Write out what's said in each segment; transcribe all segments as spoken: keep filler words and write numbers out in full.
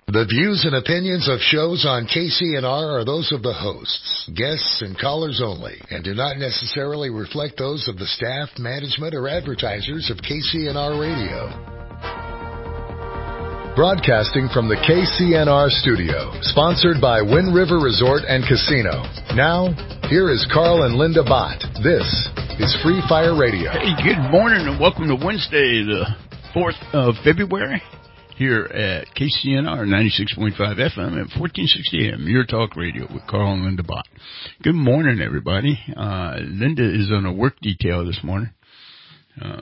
The views and opinions of shows on K C N R are those of the hosts, guests, and callers only, and do not necessarily reflect those of the staff, management, or advertisers of K C N R Radio. Broadcasting from the K C N R studio, sponsored by Wind River Resort and Casino. Now, here is Carl and Linda Bott. This is Free Fire Radio. Hey, good morning and welcome to Wednesday, the fourth of February. Here at K C N R ninety-six point five F M at fourteen sixty A M, Your Talk Radio with Carl and Linda Bott. Good morning, everybody. Uh, Linda is on a work detail this morning. Uh,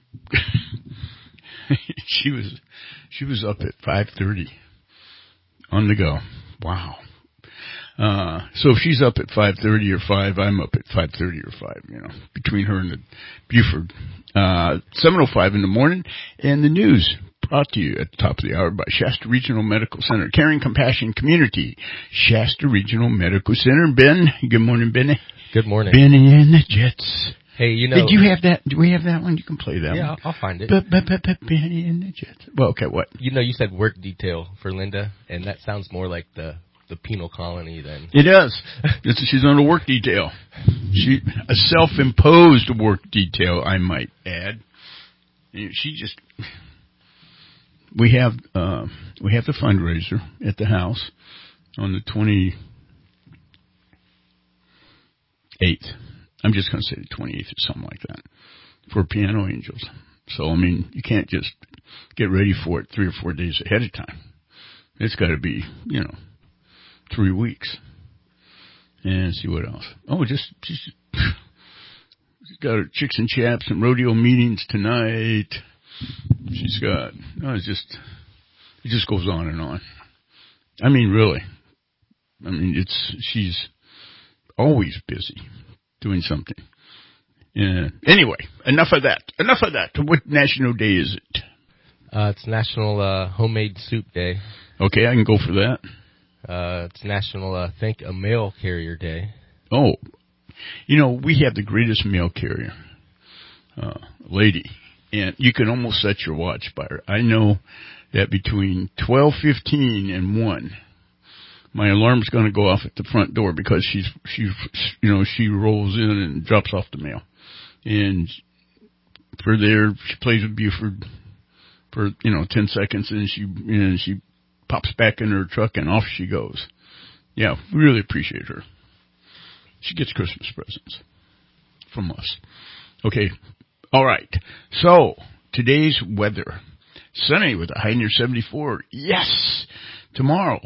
she was she was up at five thirty on the go. Wow. Uh, so if she's up at five thirty or five, I'm up at five thirty or five, you know, between her and the Buford. Uh, seven oh five in the morning, and the news brought to you at the top of the hour by Shasta Regional Medical Center, Caring Compassion Community, Shasta Regional Medical Center. Ben, good morning, Benny. Good morning. Benny and the Jets. Hey, you know. Did you have that? Do we have that one? You can play that yeah, one. Yeah, I'll find it. Benny and the Jets. Well, okay, what? You know, you said work detail for Linda, and that sounds more like the, the penal colony than. It does. It's, she's on a work detail. She a self-imposed work detail, I might add. She just. We have uh, we have the fundraiser at the house on the twenty-eighth. I'm just going to say the twenty-eighth or something like that for Piano Angels. So, I mean, you can't just get ready for it three or four days ahead of time. It's got to be, you know, three weeks. And see what else. Oh, just, just she's got her Chicks and Chaps and rodeo meetings tonight. She's got, no, it's just, it just goes on and on. I mean, really. I mean, it's, she's always busy doing something. Yeah. Anyway, enough of that. Enough of that. What national day is it? Uh, it's National uh, Homemade Soup Day. Okay, I can go for that. Uh, it's National uh, Thank a Mail Carrier Day. Oh, you know, we have the greatest mail carrier uh, lady. And you can almost set your watch by her. I know that between twelve fifteen and one, my alarm's going to go off at the front door because she's, she's, you know, she rolls in and drops off the mail. And for there, she plays with Buford for, you know, ten seconds, and she, and she pops back in her truck and off she goes. Yeah, we really appreciate her. She gets Christmas presents from us. Okay. All right, so today's weather. Sunny with a high near seventy-four. Yes! Tomorrow.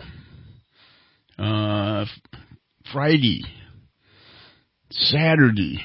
Uh, Friday. Saturday.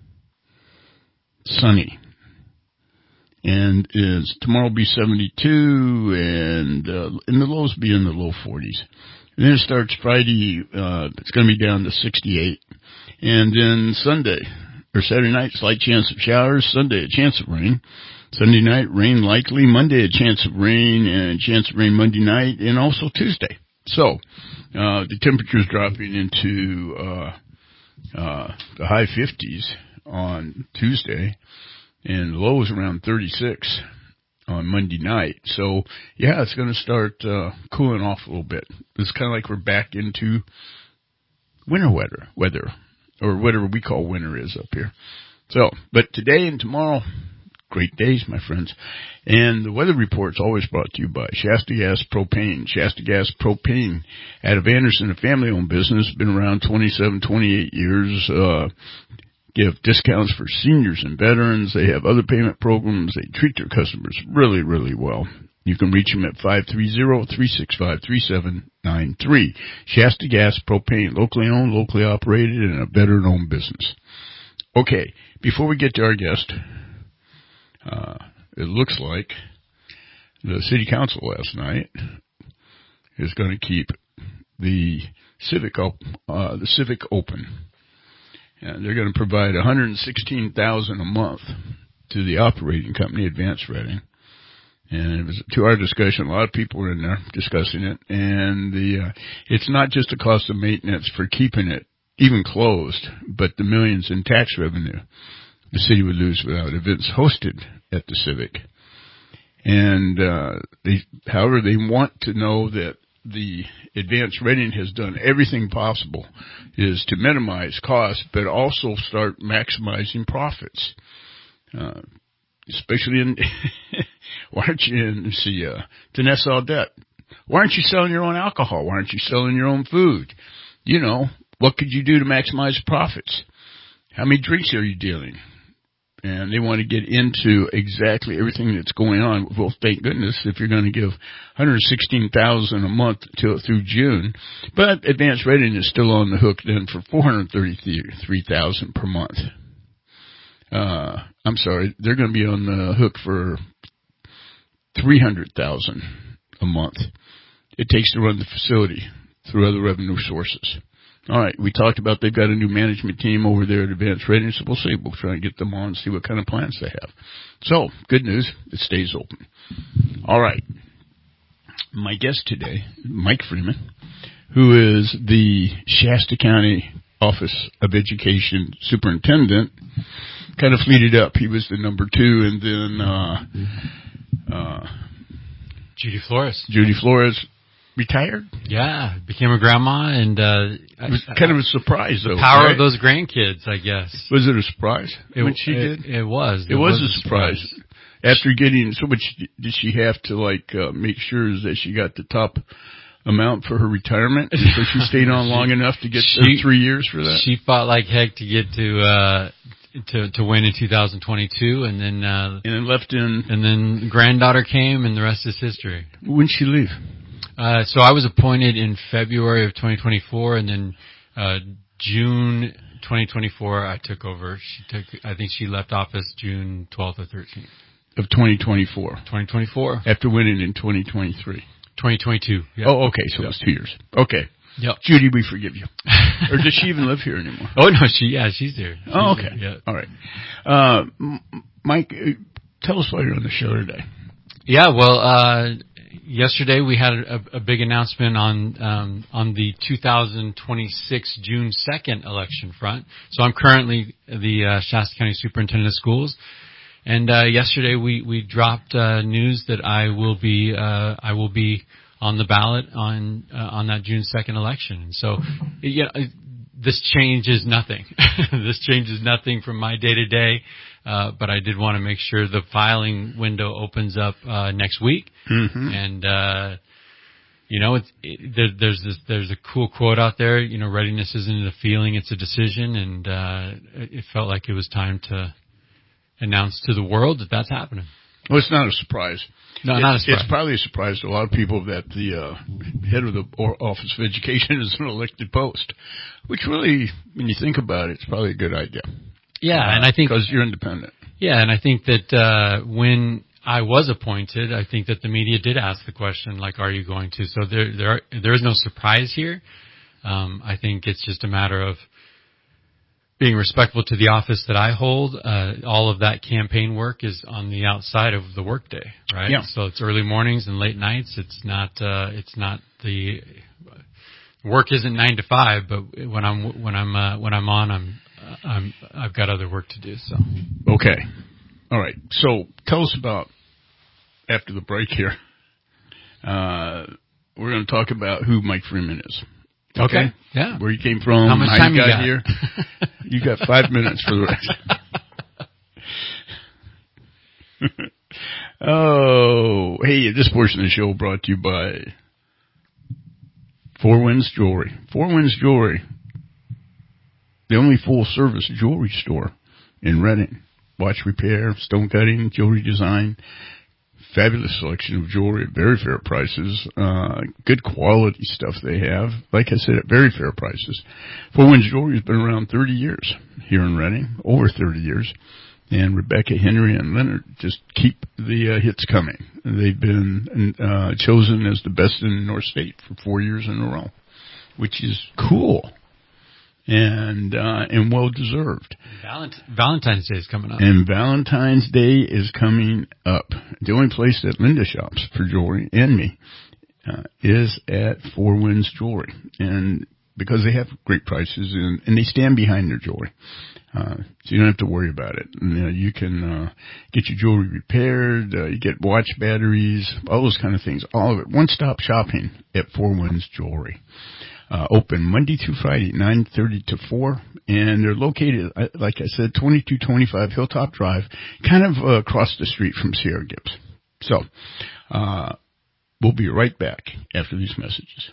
Sunny. And is tomorrow will be seventy-two, and, uh, and the lows be in the low forties. And then it starts Friday, uh, it's going to be down to sixty-eight. And then Sunday. Or Saturday night, slight chance of showers. Sunday, a chance of rain. Sunday night, rain likely. Monday, a chance of rain, and a chance of rain Monday night, and also Tuesday. So, uh, the temperature's dropping into uh, uh, the high fifties on Tuesday, and lows around thirty-six on Monday night. So, yeah, it's going to start uh, cooling off a little bit. It's kind of like we're back into winter weather. weather. Or whatever we call winter is up here. So, but today and tomorrow, great days, my friends. And the weather report's always brought to you by Shasta Gas Propane. Shasta Gas Propane out of Anderson, a family-owned business, been around twenty-seven, twenty-eight years. Uh, give discounts for seniors and veterans. They have other payment programs. They treat their customers really, really well. You can reach them at five three zero, three six five, three seven nine three. Shasta Gas Propane, locally owned, locally operated, and a veteran-owned business. Okay, before we get to our guest, uh, it looks like the city council last night is going to keep the civic op- uh, the civic open, and they're going to provide one hundred sixteen thousand dollars a month to the operating company, Advanced Reading. And it was to our discussion. A lot of people were in there discussing it, and the uh, it's not just the cost of maintenance for keeping it even closed, but the millions in tax revenue the city would lose without events hosted at the Civic. And, uh, they, however, they want to know that the Advanced Rating has done everything possible is to minimize costs, but also start maximizing profits. Uh, especially in, why aren't you in, see, uh, Danessa Audette? Why aren't you selling your own alcohol? Why aren't you selling your own food? You know, what could you do to maximize profits? How many drinks are you dealing? And they want to get into exactly everything that's going on. Well, thank goodness if you're going to give one hundred sixteen thousand dollars a month to, through June. But Advanced Rating is still on the hook then for four hundred thirty-three thousand dollars per month. Uh, I'm sorry, they're going to be on the hook for three hundred thousand dollars a month. It takes to run the facility through other revenue sources. All right, we talked about they've got a new management team over there at Advanced Rating, so we'll see. We'll try and get them on and see what kind of plans they have. So, good news, it stays open. All right. My guest today, Mike Freeman, who is the Shasta County Office of Education Superintendent, kind of fleeted up. He was the number two, and then uh, uh, Judy Flores. Judy Flores retired? Yeah, became a grandma, and uh, it was kind of a surprise, though. The power right? of those grandkids, I guess. Was it a surprise it, when she it, did? It was. It, it was, was a surprise. surprise. After getting so much, did she have to like uh, make sure that she got the top amount for her retirement? So she stayed on she, long enough to get she, three years for that. She fought like heck to get to. Uh, To to win in two thousand twenty-two, and then uh, and then left in, and then granddaughter came, and the rest is history. When did she leave? Uh, so I was appointed in February of twenty twenty-four, and then uh, June twenty twenty-four I took over. She took, I think she left office June twelfth or thirteenth of twenty twenty-four. twenty twenty-four After winning in twenty twenty-three. twenty twenty-two. Yep. Oh, okay, so yep. it was two years. Okay. Yep. Judy, we forgive you. Or does she even live here anymore? Oh, no, she, yeah, she's here. She's oh, okay. Here, yeah. All right. Uh, Mike, tell us why you're on the show today. Yeah, well, uh, yesterday we had a, a big announcement on, um, on the two thousand twenty-six June second election front. So I'm currently the, uh, Shasta County Superintendent of Schools. And, uh, yesterday we, we dropped, uh, news that I will be, uh, I will be, on the ballot on uh, on that June second election. So, yeah, this changes nothing. This changes nothing from my day to day. But I did want to make sure the filing window opens up uh, next week. Mm-hmm. And uh, you know, it's, it, there, there's this, there's a cool quote out there. You know, readiness isn't a feeling; it's a decision. And uh, it felt like it was time to announce to the world that that's happening. Well, it's not a surprise. No, it, not a surprise. It's probably a surprise to a lot of people that the uh, head of the Office of Education is an elected post, which really, when you think about it, it's probably a good idea. Yeah, uh, and I think because you're independent. Yeah, and I think that uh, when I was appointed, I think that the media did ask the question, like, "Are you going to?" So there, there, are, there is no surprise here. Um, I think it's just a matter of being respectful to the office that I hold. Uh, all of that campaign work is on the outside of the workday, right? Yeah. So it's early mornings and late nights. It's not, uh, it's not the work isn't nine to five, but when I'm, when I'm, uh, when I'm on, I'm, I'm, I've got other work to do. So. Okay. All right. So tell us about, after the break here, uh, we're going to talk about who Mike Freeman is. Okay. okay. Yeah. Where you came from, how much how time you got, you got? here. You got five minutes for the rest. Oh, hey, this portion of the show brought to you by Four Winds Jewelry. Four Winds Jewelry, the only full-service jewelry store in Redding. Watch repair, stone cutting, jewelry design. Fabulous selection of jewelry at very fair prices. Uh, good quality stuff they have. Like I said, at very fair prices. Four Winds Jewelry has been around thirty years here in Redding, over thirty years. And Rebecca, Henry, and Leonard just keep the uh, hits coming. They've been uh, chosen as the best in the North State for four years in a row, which is cool. And, uh, and well deserved. Valent- Valentine's Day is coming up. And Valentine's Day is coming up. The only place that Linda shops for jewelry and me, uh, is at Four Winds Jewelry. And because they have great prices and, and they stand behind their jewelry. Uh, so you don't have to worry about it. And, you know, you can uh, get your jewelry repaired, uh, you get watch batteries, all those kind of things, all of it. One-stop shopping at Four Winds Jewelry. Uh, open Monday through Friday, nine thirty to four, and they're located, like I said, twenty-two twenty-five Hilltop Drive, kind of uh, across the street from Sierra Gibbs. So, uh, we'll be right back after these messages.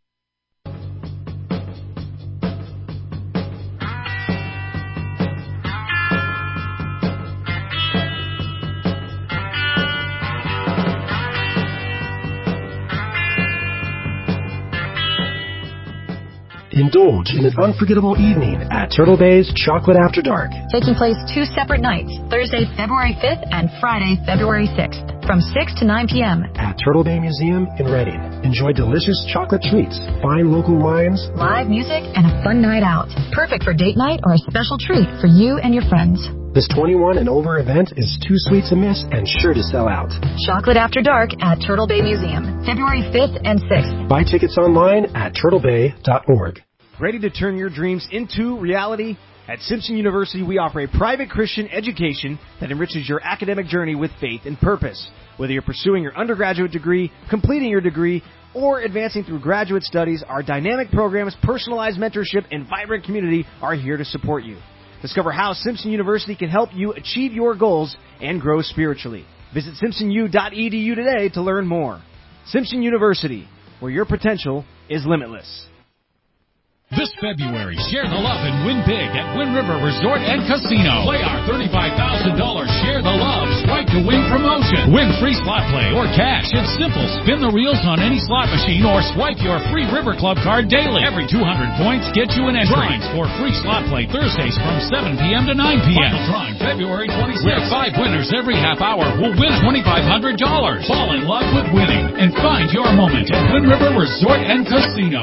Indulge in an unforgettable evening at Turtle Bay's Chocolate After Dark. Taking place two separate nights, Thursday, February fifth and Friday, February sixth, from six to nine p.m. at Turtle Bay Museum in Reading. Enjoy delicious chocolate treats, fine local wines, live music, and a fun night out. Perfect for date night or a special treat for you and your friends. This twenty-one and over event is too sweet to miss and sure to sell out. Chocolate After Dark at Turtle Bay Museum, February fifth and sixth. Buy tickets online at turtle bay dot org. Ready to turn your dreams into reality? At Simpson University, we offer a private Christian education that enriches your academic journey with faith and purpose. Whether you're pursuing your undergraduate degree, completing your degree, or advancing through graduate studies, our dynamic programs, personalized mentorship, and vibrant community are here to support you. Discover how Simpson University can help you achieve your goals and grow spiritually. Visit simpson u dot e d u today to learn more. Simpson University, where your potential is limitless. This February, share the love and win big at Wind River Resort and Casino. Play our thirty-five thousand dollars Share the Love Swipe to Win promotion. Win free slot play or cash. It's simple. Spin the reels on any slot machine or swipe your free River Club card daily. Every two hundred points gets you an entry. Drawings for free slot play Thursdays from seven p.m. to nine p.m. Final drawing February twenty-sixth. Where five winners every half hour will win twenty-five hundred dollars. Fall in love with winning and find your moment at Wind River Resort and Casino.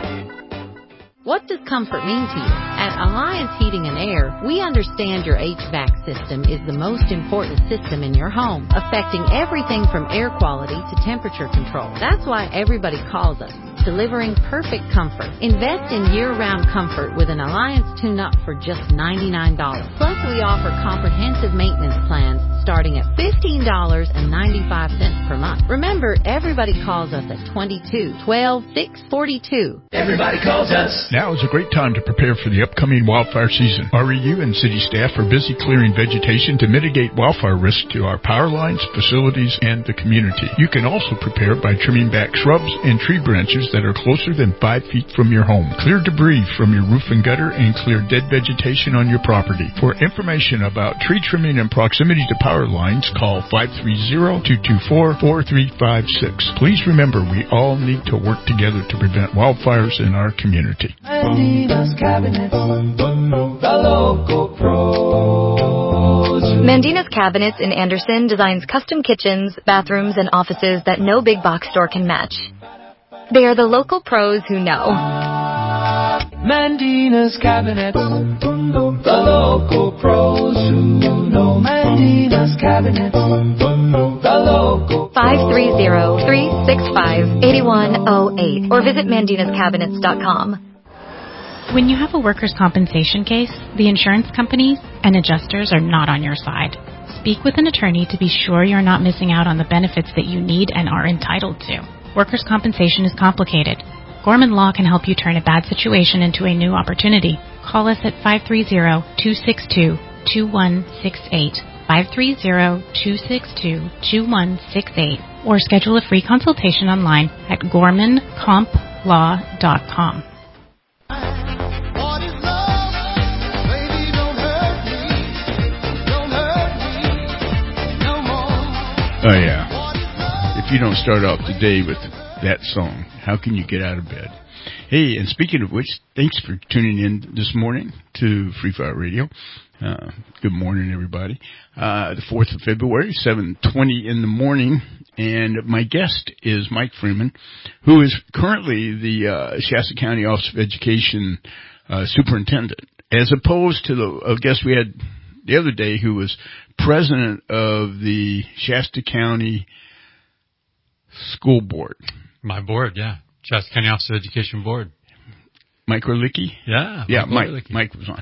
What does comfort mean to you? At Alliance Heating and Air, we understand your H V A C system is the most important system in your home, affecting everything from air quality to temperature control. That's why everybody calls us, delivering perfect comfort. Invest in year-round comfort with an Alliance tune-up for just ninety-nine dollars. Plus, we offer comprehensive maintenance plans starting at fifteen dollars and ninety-five cents per month. Remember, everybody calls us at twenty-two twelve six forty-two. Everybody calls us. Now is a great time to prepare for the upcoming wildfire season. R E U and city staff are busy clearing vegetation to mitigate wildfire risk to our power lines, facilities, and the community. You can also prepare by trimming back shrubs and tree branches that are closer than five feet from your home. Clear debris from your roof and gutter and clear dead vegetation on your property. For information about tree trimming and proximity to power lines, call five three zero, two two four, four three five six. Please remember, we all need to work together to prevent wildfires in our community. Mandina's Cabinets, the local pros. Mandina's Cabinets in Anderson designs custom kitchens, bathrooms, and offices that no big box store can match. They are the local pros who know. Mandina's Cabinets, the local pros who know. Mandina's Cabinets, the local five three zero, three six five, eight one zero eight or visit mandinas cabinets dot com. When you have a workers' compensation case, the insurance companies and adjusters are not on your side. Speak with an attorney to be sure you're not missing out on the benefits that you need and are entitled to. Workers' compensation is complicated. Gorman Law can help you turn a bad situation into a new opportunity. Call us at five three zero, two six two, two one six eight, five three zero, two six two, two one six eight, or schedule a free consultation online at gorman comp law dot com. Oh, yeah. If you don't start off the day with that song, how can you get out of bed? Hey, and speaking of which, thanks for tuning in this morning to Free Fire Radio. Uh, good morning, everybody. Uh, the fourth of February, seven twenty in the morning, and my guest is Mike Freeman, who is currently the uh, Shasta County Office of Education uh, Superintendent, as opposed to the uh, guest we had the other day, who was president of the Shasta County School Board. My board, yeah. Shasta County Office of Education Board. Mike Orlicki? Yeah. Yeah, Mike, Orlicki. Mike was on.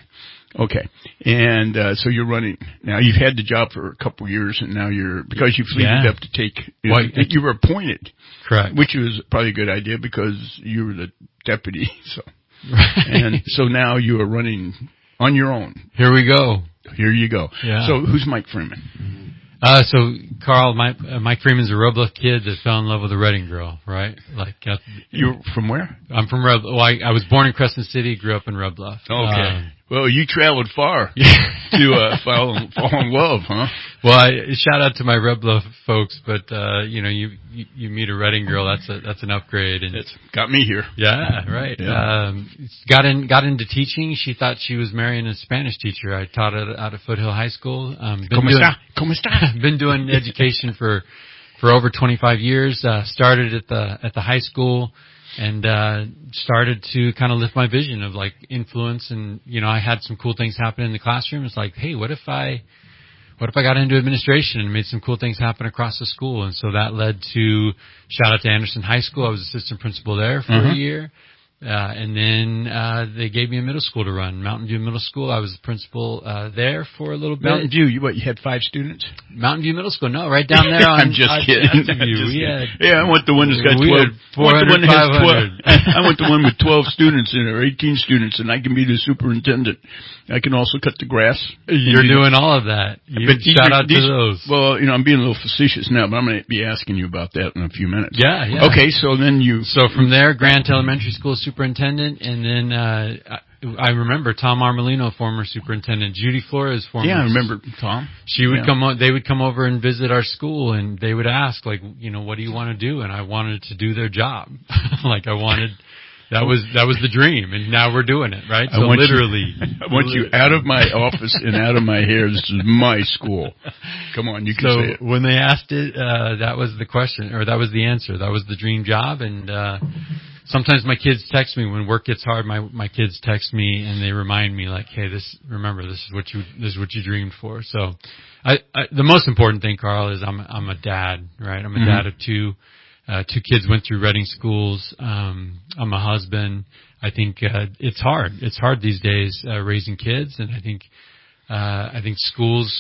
Okay. And uh, so you're running. Now, you've had the job for a couple of years, and now you're, because you fleeted Yeah. up to take, you, Well, know, you were appointed. Correct. Which was probably a good idea because you were the deputy. So, Right. And so now you are running on your own. Here we go. Here you go. Yeah. So who's Mike Freeman? Uh, so Carl, my, uh, Mike Freeman's a Red Bluff kid that fell in love with a Reading girl, right? Like, uh, You're from where? I'm from Red. Well, I, I was born in Crescent City, grew up in Red Bluff. Okay. Um, well, you traveled far to uh, fall, fall in love, huh? Well, I, shout out to my Red Bluff folks, but uh, you know, you, you you meet a Reading girl, that's a that's an upgrade, and it's got me here. Yeah, right. Yeah. Um, got in got into teaching. She thought she was marrying a Spanish teacher. I taught at, out at Foothill High School. Um, been ¿Cómo doing, está? ¿Cómo está? Been doing education for for over twenty-five years. Uh, started at the at the high school. And, uh, started to kind of lift my vision of like influence, and, you know, I had some cool things happen in the classroom. It's like, hey, what if I, what if I got into administration and made some cool things happen across the school? And so that led to, shout out to Anderson High School. I was assistant principal there for Uh-huh. a year. Uh, and then, uh, they gave me a middle school to run, Mountain View Middle School. I was the principal, uh, there for a little bit. Mountain View, you what, you had five students? Mountain View Middle School, no, right down there on, I'm just on kidding. Mountain I'm View. just We kidding. had, yeah, I want the one that's got we twelve. had four hundred, I want the one that has five hundred. twelve. I want the one with twelve students in it, or eighteen students, and I can be the superintendent. I can also cut the grass. You're doing all of that. You But these shout are- out these- to those. Well, you know, I'm being a little facetious now, but I'm going to be asking you about that in a few minutes. Yeah, yeah. Okay, so then you. So from there, Grant Elementary School superintendent, and then uh I, I remember Tom Armelino, former superintendent, Judy Flores, former. Yeah, I remember Tom. She would Yeah. come. o- They would come over and visit our school, and they would ask, like, you know, what do you want to do? And I wanted to do their job. Like I wanted. That was that was the dream, and now we're doing it, right? I So want literally, you, I want you out of my office and out of my hair. This is my school. Come on, you can so say it. when they asked it, uh, that was the question, or that was the answer. That was the dream job. And uh, sometimes my kids text me when work gets hard. My my kids text me and they remind me, like, "Hey, this remember this is what you this is what you dreamed for." So, I, I the most important thing, Carl, is I'm I'm a dad, right? I'm a Mhm. dad of two. Uh, two kids went through Reading schools. Um, I'm a husband. I think uh, it's hard. It's hard these days uh, raising kids, and I think uh, I think schools.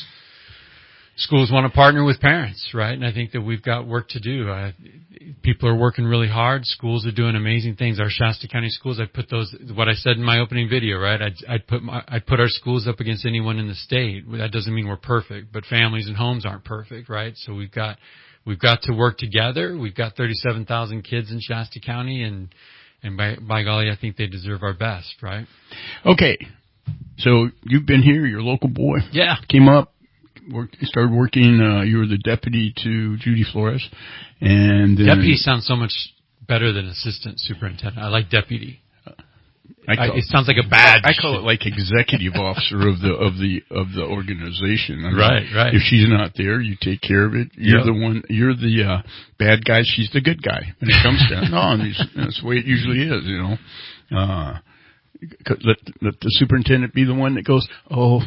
Schools want to partner with parents, right? And I think that we've got work to do. Uh, people are working really hard. Schools are doing amazing things. Our Shasta County schools, I put those, what I said in my opening video, right? I'd, I'd put my, I'd put our schools up against anyone in the state. That doesn't mean we're perfect, but families and homes aren't perfect, right? So we've got, we've got to work together. We've got thirty-seven thousand kids in Shasta County, and, and by, by golly, I think they deserve our best, right? Okay. So you've been here, you're a local boy. Yeah. Came up, worked, started working, uh, you were the deputy to Judy Flores. And then, Deputy sounds so much better than assistant superintendent. I like deputy. I call, I, it sounds like a badge. I call it like executive officer of the of the of the organization. I mean, Right, right. If she's not there, you take care of it. You're Yep. the one. You're the uh, bad guy. She's the good guy when it comes to. No, and it's- that's the way it usually is. You know, uh, let let the superintendent be the one that goes, oh,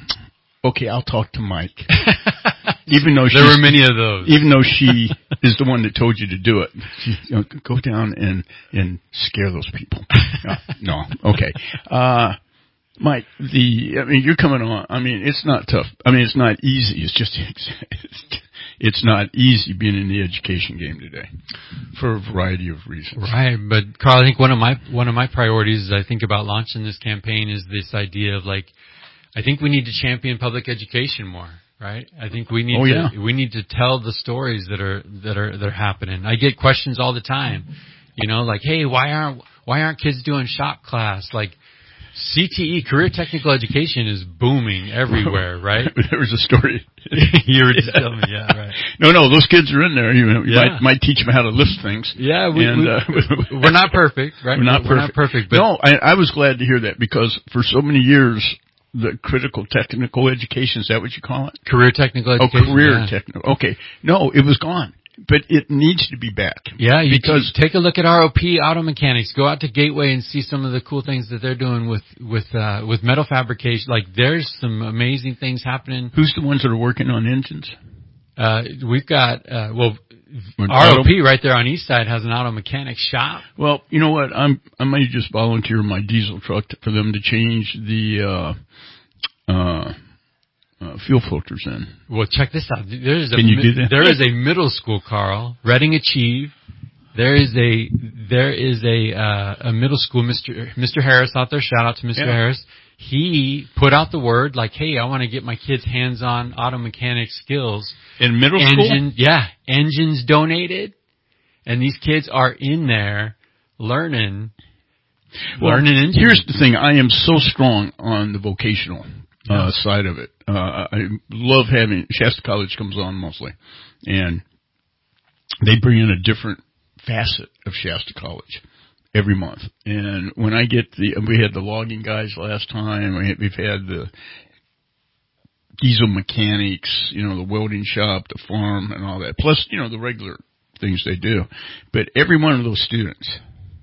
okay, I'll talk to Mike. Even though there she's- were many of those. Even though she is the one that told you to do it, she, you know, go down and and scare those people. No, no. Okay, uh, Mike. The I mean, you're coming on. I mean, it's not tough. I mean, it's not easy. It's just it's, it's not easy being in the education game today for a variety of reasons. Right, but Carl, I think one of my one of my priorities as I think about launching this campaign is this idea of like, I think we need to champion public education more. Right? I think we need Oh, to, yeah. we need to tell the stories that are, that are, that are happening. I get questions all the time, you know, like, hey, why aren't, why aren't kids doing shop class? Like, C T E, career technical education, is booming everywhere, right? There was a story. You were just telling me, yeah, right. No, no, those kids are in there. You, know, you Yeah. might, might teach them how to lift things. Yeah, we, and, we, uh, we're not perfect, right? We're not we're perfect. not perfect, but no, I, I was glad to hear that because for so many years, the critical technical education, is that what you call it? career technical education. Oh, career yeah. technical. Okay. No, it was gone. But it needs to be back. Yeah, you because t- take a look at R O P Auto Mechanics. Go out to Gateway and see some of the cool things that they're doing with with uh, with metal fabrication. Like, there's some amazing things happening. Who's the ones that are working on engines? Uh, we've got uh, well, R O P right there on East Side has an auto mechanic shop. Well, you know what? I'm I might just volunteer my diesel truck to, for them to change the uh, uh, uh, fuel filters in. Well, check this out. There's a Can you do that? There is a middle school, Carl, Reading Achieve. There is a there is a uh, a middle school, Mister Mister Harris out there. Shout out to Mister Yeah. Harris. He put out the word like, "Hey, I want to get my kids hands-on auto mechanic skills." In middle Engine, school? yeah, engines donated, and these kids are in there learning. Well, learning engines. Here's the thing. I am so strong on the vocational uh, side of it. Uh, I love having Shasta College comes on mostly, and they bring in a different facet of Shasta College every month. And when I get the, we had the logging guys last time. We had, we've had the diesel mechanics, you know, the welding shop, the farm, and all that. Plus, you know, the regular things they do. But every one of those students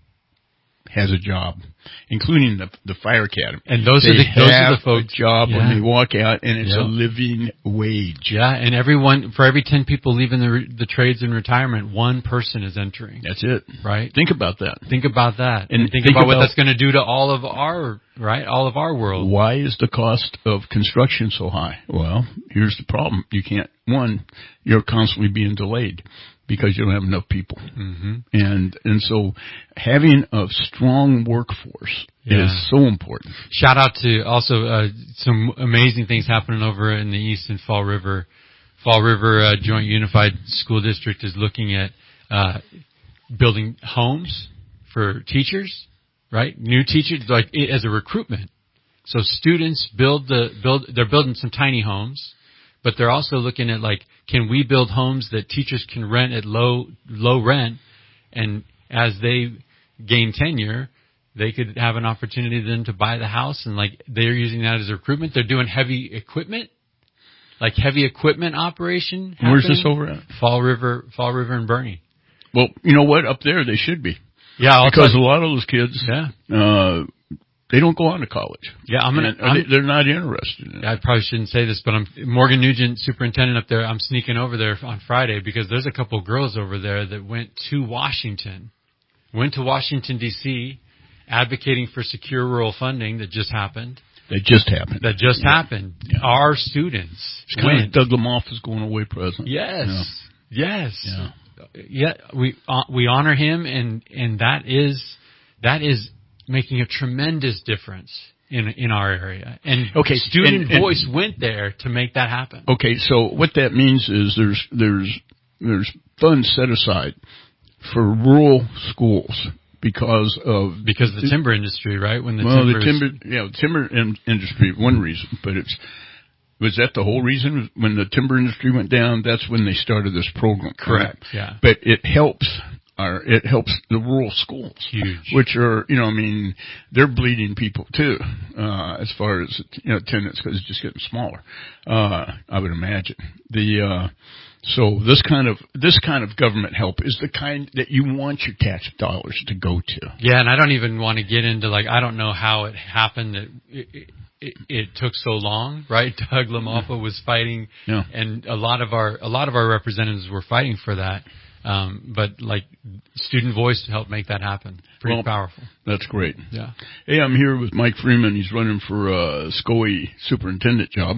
has a job, including the the fire academy. And those they are the those have are the folks. a job yeah. when they walk out, and it's Yeah. a living wage. Yeah, and everyone for every ten people leaving the re, the trades in retirement, one person is entering. That's it. Right. Think about that. Think about that, and, And think, think about, what about- that's going to do to all of our right, all of our world. Why is the cost of construction so high? Well, here's the problem. You can't, one, you're constantly being delayed because you don't have enough people. Mm-hmm. And, and so having a strong workforce Yeah. is so important. Shout out to also uh, some amazing things happening over in the east in Fall River. Fall River uh, Joint Unified School District is looking at uh, building homes for teachers, right? New teachers, like it, as a recruitment. So students build the build. They're building some tiny homes, but they're also looking at like, can we build homes that teachers can rent at low low rent, and as they gain tenure, they could have an opportunity then to buy the house, and like they're using that as a recruitment. They're doing heavy equipment, like heavy equipment operation. Where's this happening. over at? Fall River, Fall River and Bernie. Well, you know what? Up there they should be. Yeah, I'll because tell a you. lot of those kids, Yeah. uh, they don't go on to college. Yeah, I'm gonna. And I'm, they, they're not interested in it. I probably shouldn't say this, but I'm Morgan Nugent, superintendent up there. I'm sneaking over there on Friday because there's a couple of girls over there that went to Washington, went to Washington D C, advocating for secure rural funding that just happened. That just happened. That just Yeah. happened. Yeah. Our students It's kind went. of Doug Lamothe is going away present. Yes. Yeah. Yes. Yeah. Yeah. We uh, we honor him, and and that is that is making a tremendous difference in in our area. And Okay, student and- and- voice went there to make that happen. Okay, so what that means is there's there's there's funds set aside for rural schools because of Because of the timber industry, right? When the well, timber, the timber, yeah, the timber in- industry, one reason, but it's, was that the whole reason? When the timber industry went down, that's when they started this program. Correct, right? yeah. But it helps our, it helps the rural schools. Huge. Which are, you know, I mean, they're bleeding people too, uh, as far as, you know, attendance, because it's just getting smaller, uh, I would imagine. The, uh, So this kind of this kind of government help is the kind that you want your tax dollars to go to. Yeah, and I don't even want to get into like I don't know how it happened that it, it, it, it took so long, right? Doug Lamothe was fighting, Yeah. and a lot of our a lot of our representatives were fighting for that. Um, but like student voice helped make that happen. Pretty Well, powerful. That's great. Yeah. Hey, I'm here with Mike Freeman. He's running for a S C O E superintendent job.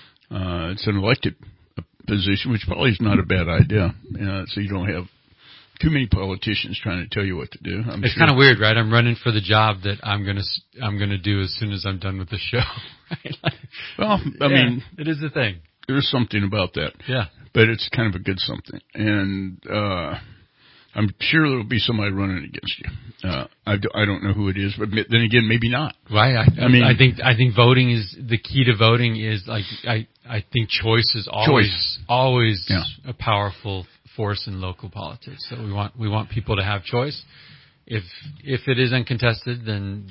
Uh, it's an elected position, which probably is not a bad idea. Uh, so you don't have too many politicians trying to tell you what to do. I'm It's sure. kind of weird, right? I'm running for the job that I'm gonna I'm gonna do as soon as I'm done with the show. Right? Like, Well, I yeah, mean, it is a thing. there's something about that. Yeah. But it's kind of a good something. And, uh, I'm sure there'll be somebody running against you. Uh, I, do, I don't know who it is, but then again, maybe not. Right. I, I mean, I think I think voting is the key to voting is like I I think choice is always Choice. always Yeah. a powerful force in local politics. So we want we want people to have choice. If if it is uncontested, then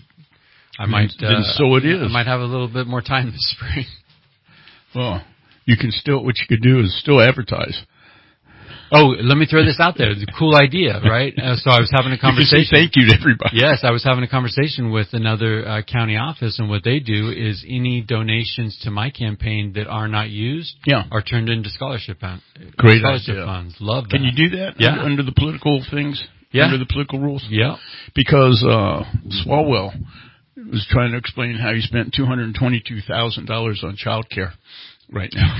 I Then- might then uh, so it is. I might have a little bit more time this spring. Well, you can still, what you could do is still advertise. Oh, let me throw this out there. It's a cool idea, right? Uh, so I was having a conversation. You can say thank you to everybody. Yes, I was having a conversation with another uh, county office, and what they do is any donations to my campaign that are not used yeah. are turned into scholarship, fund, Great scholarship idea. funds. Love that. Can you do that yeah. under, under the political things? Yeah. Under the political rules? Yeah. Because uh, Swalwell was trying to explain how he spent two hundred twenty-two thousand dollars on child care right now.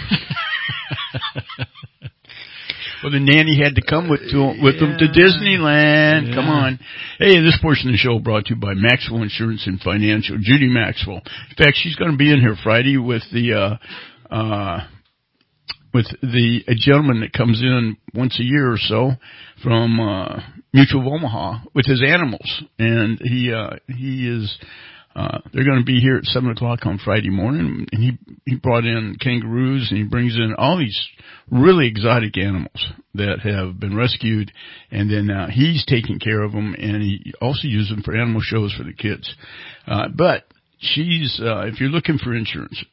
Well, the nanny had to come with to, with yeah. them to Disneyland. Yeah. Come on. Hey, this portion of the show brought to you by Maxwell Insurance and Financial. Judy Maxwell. In fact, she's going to be in here Friday with the uh, uh, with the a gentleman that comes in once a year or so from uh, Mutual of Omaha with his animals, and he uh, he is. Uh, they're going to be here at seven o'clock on Friday morning, and he, he brought in kangaroos, and he brings in all these really exotic animals that have been rescued, and then uh, he's taking care of them, and he also uses them for animal shows for the kids. Uh, but she's, uh, if you're looking for insurance,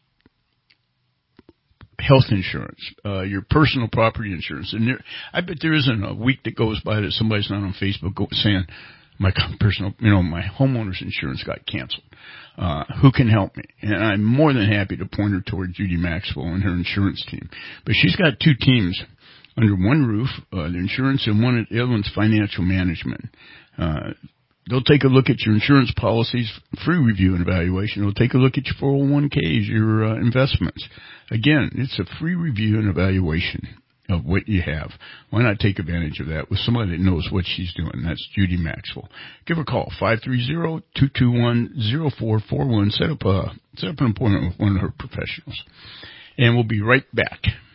health insurance, uh, your personal property insurance, and there, I bet there isn't a week that goes by that somebody's not on Facebook saying, my personal, you know, my homeowner's insurance got canceled. Uh, who can help me? And I'm more than happy to point her toward Judy Maxwell and her insurance team. But she's got two teams under one roof, uh, the insurance and one, the other one's financial management. Uh, they'll take a look at your insurance policies, free review and evaluation. They'll take a look at your four oh one k's, your uh, investments. Again, it's a free review and evaluation of what you have. Why not take advantage of that with somebody that knows what she's doing? That's Judy Maxwell. Give her a call, five three zero, two two one, zero four four one. Set up a, set up an appointment with one of her professionals. And we'll be right back.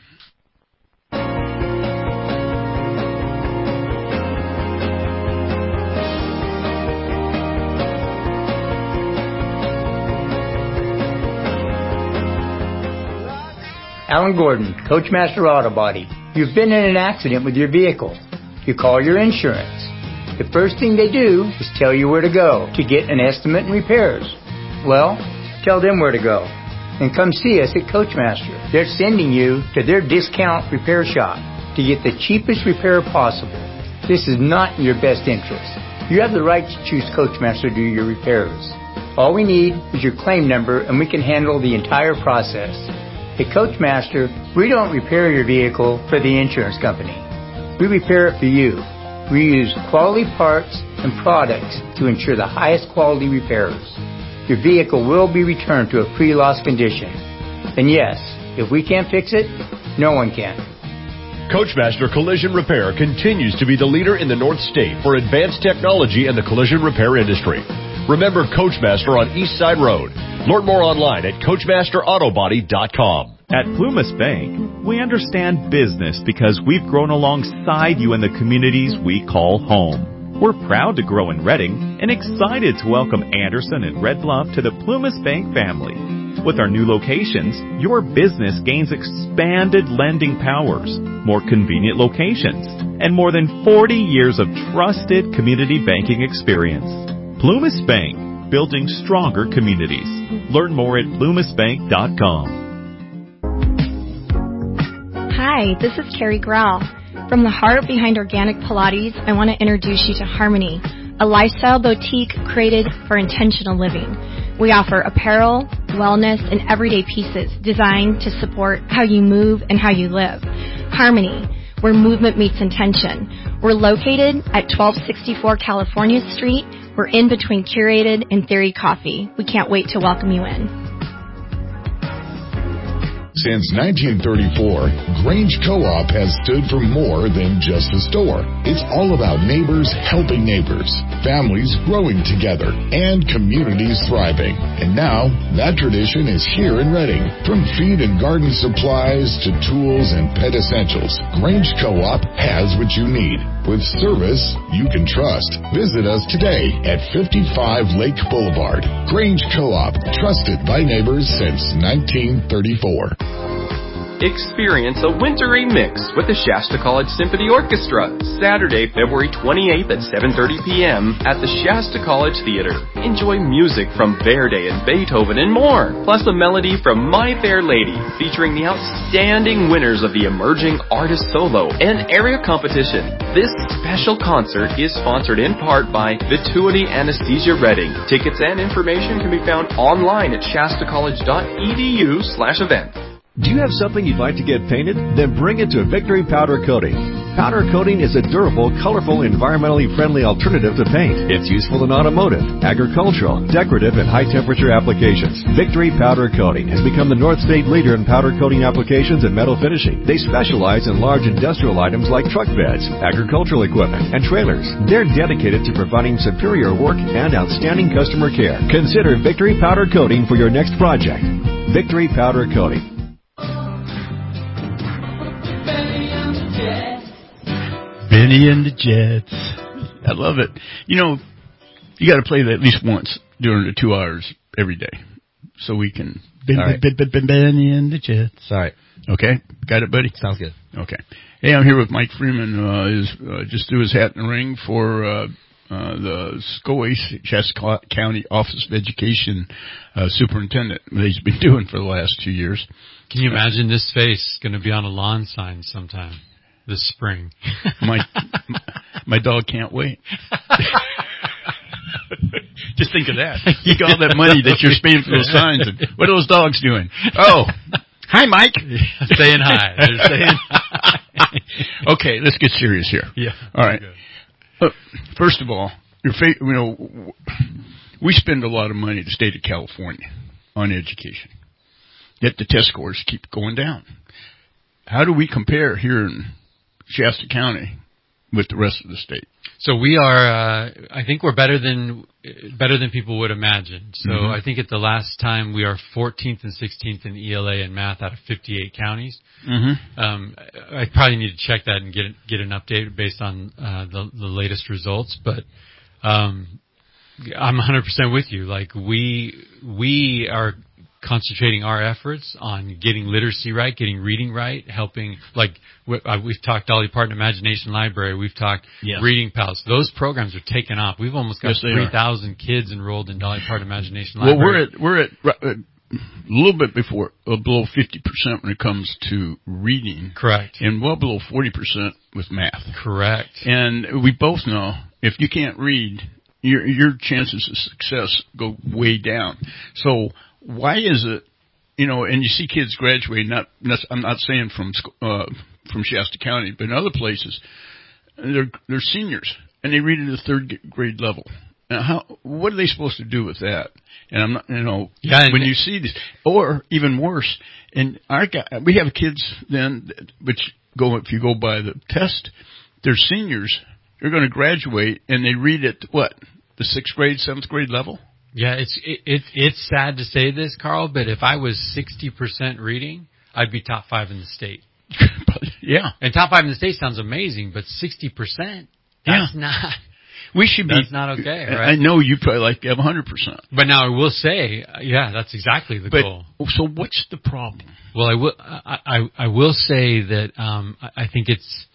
Alan Gordon, Coachmaster Auto Body. You've been in an accident with your vehicle. You call your insurance. The first thing they do is tell you where to go to get an estimate and repairs. Well, tell them where to go. And come see us at Coachmaster. They're sending you to their discount repair shop to get the cheapest repair possible. This is not in your best interest. You have the right to choose Coachmaster to do your repairs. All we need is your claim number and we can handle the entire process. At Coachmaster, we don't repair your vehicle for the insurance company. We repair it for you. We use quality parts and products to ensure the highest quality repairs. Your vehicle will be returned to a pre-loss condition. And yes, if we can't fix it, no one can. Coachmaster Collision Repair continues to be the leader in the North State for advanced technology in the collision repair industry. Remember Coachmaster on East Side Road. Learn more online at coachmaster auto body dot com. At Plumas Bank, we understand business because we've grown alongside you in the communities we call home. We're proud to grow in Redding and excited to welcome Anderson and Red Bluff to the Plumas Bank family. With our new locations, your business gains expanded lending powers, more convenient locations, and more than forty years of trusted community banking experience. Plumas Bank, building stronger communities. Learn more at plumas bank dot com. Hi, this is Carrie Grau. From the heart behind Organic Pilates, I want to introduce you to Harmony, a lifestyle boutique created for intentional living. We offer apparel, wellness, and everyday pieces designed to support how you move and how you live. Harmony, where movement meets intention. We're located at twelve sixty-four California Street. We're in between Curated and Theory Coffee. We can't wait to welcome you in. Since nineteen thirty-four, Grange Co-op has stood for more than just a store. It's all about neighbors helping neighbors, families growing together, and communities thriving. And now, that tradition is here in Redding. From feed and garden supplies to tools and pet essentials, Grange Co-op has what you need. With service you can trust. Visit us today at fifty-five Lake Boulevard. Grange Co-op, trusted by neighbors since nineteen thirty-four. Experience a wintry mix with the Shasta College Symphony Orchestra, Saturday, February twenty-eighth at seven thirty p.m. at the Shasta College Theater. Enjoy music from Verdi and Beethoven and more, plus a melody from My Fair Lady, featuring the outstanding winners of the Emerging Artist Solo and Area Competition. This special concert is sponsored in part by Vituity Anesthesia Reading. Tickets and information can be found online at shastacollege.edu slash event. Do you have something you'd like to get painted? Then bring it to Victory Powder Coating. Powder coating is a durable, colorful, environmentally friendly alternative to paint. It's useful in automotive, agricultural, decorative, and high-temperature applications. Victory Powder Coating has become the North State leader in powder coating applications and metal finishing. They specialize in large industrial items like truck beds, agricultural equipment, and trailers. They're dedicated to providing superior work and outstanding customer care. Consider Victory Powder Coating for your next project. Victory Powder Coating. Benny and the Jets. I love it. You know, you got to play that at least once during the two hours every day, so we can ben, right. ben, ben, ben, Benny and the Jets. All right. Okay, got it, buddy. Sounds good. Okay. Hey, I'm here with Mike Freeman. Uh, is uh, just threw his hat in the ring for uh, uh, the Scoay Shasta County Office of Education uh, Superintendent that he's been doing for the last two years. Can you imagine this face going to be on a lawn sign sometime this spring? my my dog can't wait. Just think of that. Think of all that money that you're spending for those signs. And what are those dogs doing? Oh, hi, Mike. Saying hi. They're saying hi. Okay, let's get serious here. Yeah. All right. Uh, first of all, your fa- you know, we spend a lot of money in the state of California on education, yet the test scores keep going down. How do we compare here in Shasta County with the rest of the state? So we are, uh, I think we're better than, better than people would imagine. So Mm-hmm. I think at the last time we are fourteenth and sixteenth in E L A and math out of fifty-eight counties. Mm-hmm. Um, I probably need to check that and get, get an update based on, uh, the, the latest results, but, um, I'm one hundred percent with you. Like we, we are concentrating our efforts on getting literacy right, getting reading right, helping, like we've talked Dolly Parton Imagination Library, we've talked yes. Reading Pals. Those programs are taken off. We've almost got yes, three thousand kids enrolled in Dolly Parton Imagination well, Library. Well, we're at, we're at uh, a little bit before, uh, below fifty percent when it comes to reading. Correct. And well below forty percent with math. Correct. And we both know if you can't read, your your chances of success go way down. So why is it, you know, and you see kids graduate, not, I'm not saying from uh, from Shasta County, but in other places, they're they're seniors, and they read at the third grade level. Now, how, what are they supposed to do with that? And I'm not, you know, yeah, when you see this, or even worse, and our guy, we have kids then, which go, if you go by the test, they're seniors, they're going to graduate, and they read at what, the sixth grade, seventh grade level? Yeah, it's it, it it's sad to say this, Carl, but if I was sixty percent reading, I'd be top five in the state. Yeah. And top five in the state sounds amazing, but sixty percent, that's yeah. not, we should be, that's not okay, right? I know you probably like to have one hundred percent. But now I will say, yeah, that's exactly the but, goal. So what's the problem? Well, I will, I, I, I will say that, um, I, I think it's,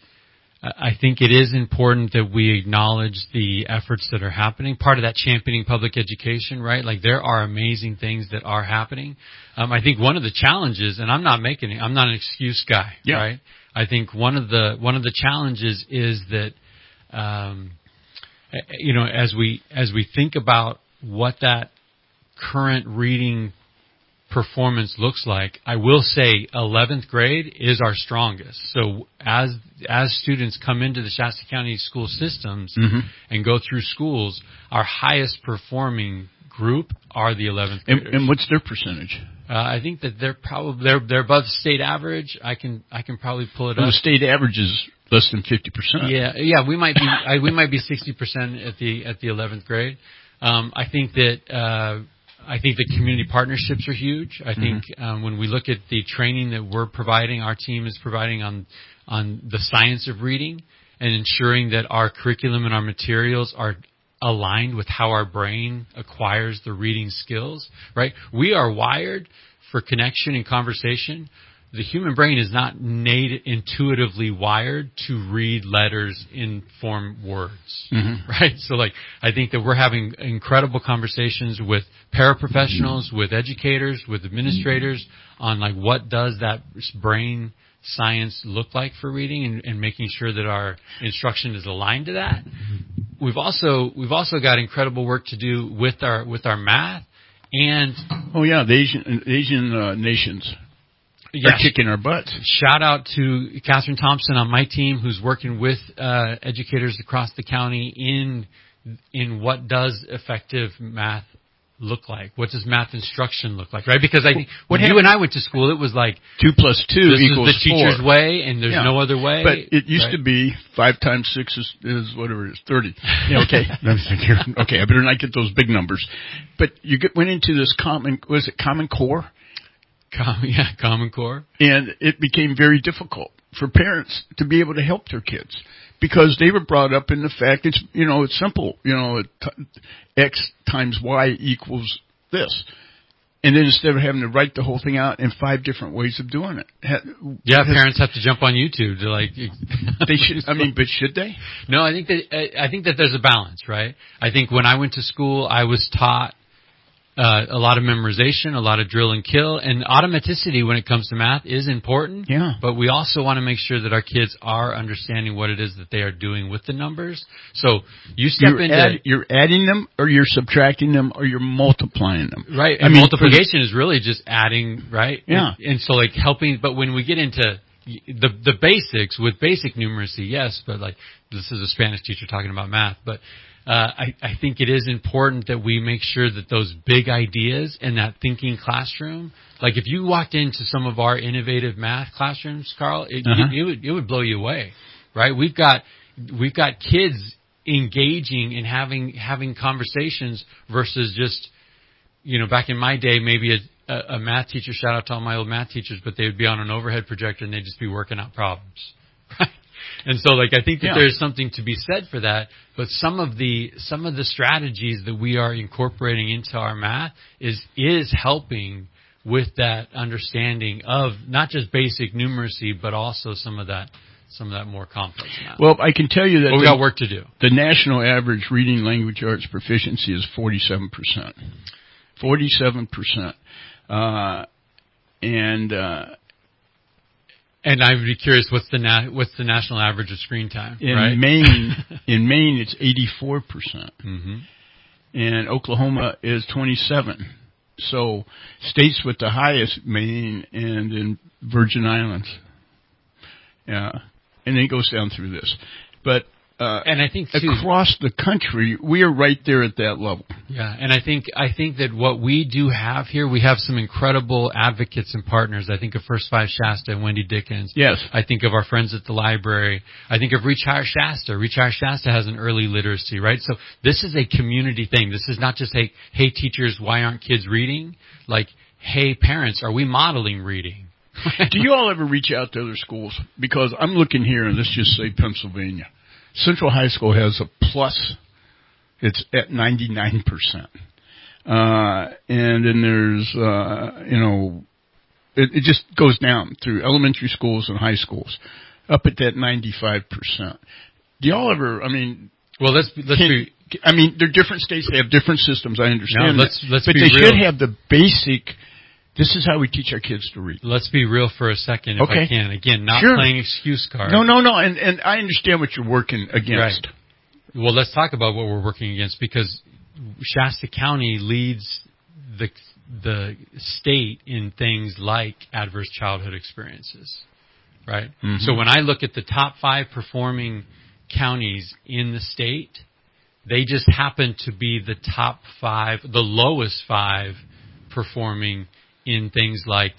I think it is important that we acknowledge the efforts that are happening. Part of that championing public education, right? Like there are amazing things that are happening. Um, I think one of the challenges, and I'm not making it, I'm not an excuse guy, yeah. right? I think one of the, one of the challenges is that, um, you know, as we, as we think about what that current reading performance looks like, I will say eleventh grade is our strongest. So as as students come into the Shasta County school systems mm-hmm. and go through schools, our highest performing group are the eleventh graders. And, and what's their percentage? Uh, I think that they're probably they're they're above the state average. I can I can probably pull it well, up. The state average is less than fifty percent. Yeah, yeah, we might be I, we might be sixty percent at the at the eleventh grade. Um, I think that. Uh, I think the community partnerships are huge. I think mm-hmm. um, when we look at the training that we're providing, our team is providing on on the science of reading and ensuring that our curriculum and our materials are aligned with how our brain acquires the reading skills, right? We are wired for connection and conversation, the human brain is not nat- intuitively wired to read letters in form words, Mhm. right? So, like, I think that we're having incredible conversations with paraprofessionals, with educators, with administrators on, like, what does that brain science look like for reading, and, and making sure that our instruction is aligned to that. We've also we've also got incredible work to do with our with our math, and oh yeah, the Asian Asian uh, nations. Yeah, are kicking our butts. Shout out to Catherine Thompson on my team, who's working with uh, educators across the county in in what does effective math look like? What does math instruction look like? Right? Because I think when you and I went to school, it was like two plus two this equals is the teacher's four. way, and there's Yeah. no other way. But it used right? to be five times six is, is whatever it is, thirty. Yeah, okay, let me think here. Okay, I better not get those big numbers. But you get, went into this common, was it Common Core? Com- yeah, Common Core. And it became very difficult for parents to be able to help their kids because they were brought up in the fact it's, you know, it's simple. You know, t- X times Y equals this. And then instead of having to write the whole thing out in five different ways of doing it. Ha- Yeah, has, parents have to jump on YouTube to like. they should. I mean, but should they? No, I think that I think that there's a balance, right? I think when I went to school, I was taught uh, a lot of memorization, a lot of drill and kill, and automaticity when it comes to math is important. Yeah. But we also want to make sure that our kids are understanding what it is that they are doing with the numbers. So you step You're into add, you're adding them, or you're subtracting them, or you're multiplying them. right. I And mean, multiplication is really just adding, right? Yeah. And, and so like helping, but when we get into the the basics with basic numeracy, yes, but like this is a Spanish teacher talking about math, but uh, I, I think it is important that we make sure that those big ideas in that thinking classroom, like if you walked into some of our innovative math classrooms, Carl, it, Uh-huh. it, it would it would blow you away, right? We've got we've got kids engaging and having having conversations versus just, you know, back in my day, maybe a, a, a math teacher, shout out to all my old math teachers, but they would be on an overhead projector and they'd just be working out problems. Right? And so, like, I think that Yeah. there's something to be said for that, but some of the, some of the strategies that we are incorporating into our math is, is helping with that understanding of not just basic numeracy, but also some of that, some of that more complex math. Well, I can tell you that But we the, got work to do. The national average reading language arts proficiency is forty-seven percent. forty-seven percent. Uh, and, uh, And I would be curious, what's the na- what's the national average of screen time? in right? Maine, in Maine, it's eighty-four percent. Mm-hmm. And Oklahoma is twenty-seven. So states with the highest, Maine and in Virgin Islands. Yeah. And it goes down through this. But, uh, and I think too, across the country, we are right there at that level. Yeah, and I think I think that what we do have here, we have some incredible advocates and partners. I think of First Five Shasta and Wendy Dickens. Yes. I think of our friends at the library. I think of Reach Higher Shasta. Reach Higher Shasta has an early literacy, right? So this is a community thing. This is not just, hey, hey teachers, why aren't kids reading? Like, hey parents, are we modeling reading? Do you all ever reach out to other schools? Because I'm looking here, and let's just say Pennsylvania. Central High School has a plus. It's at ninety-nine percent. Uh, and then there's, uh, you know, it, it just goes down through elementary schools and high schools, up at that ninety-five percent. Do y'all ever, I mean... Well, let's, let's can, be... I mean, they're different states. They have different systems. I understand No, let's, that. let's but be they real. should have the basic... This is how we teach our kids to read. Let's be real for a second, if Okay. I can. Again, not Sure. playing excuse card. No, no, no, and and I understand what you're working against. Right. Well, let's talk about what we're working against, because Shasta County leads the the state in things like adverse childhood experiences, right? Mm-hmm. So when I look at the top five performing counties in the state, they just happen to be the top five, the lowest five performing in things like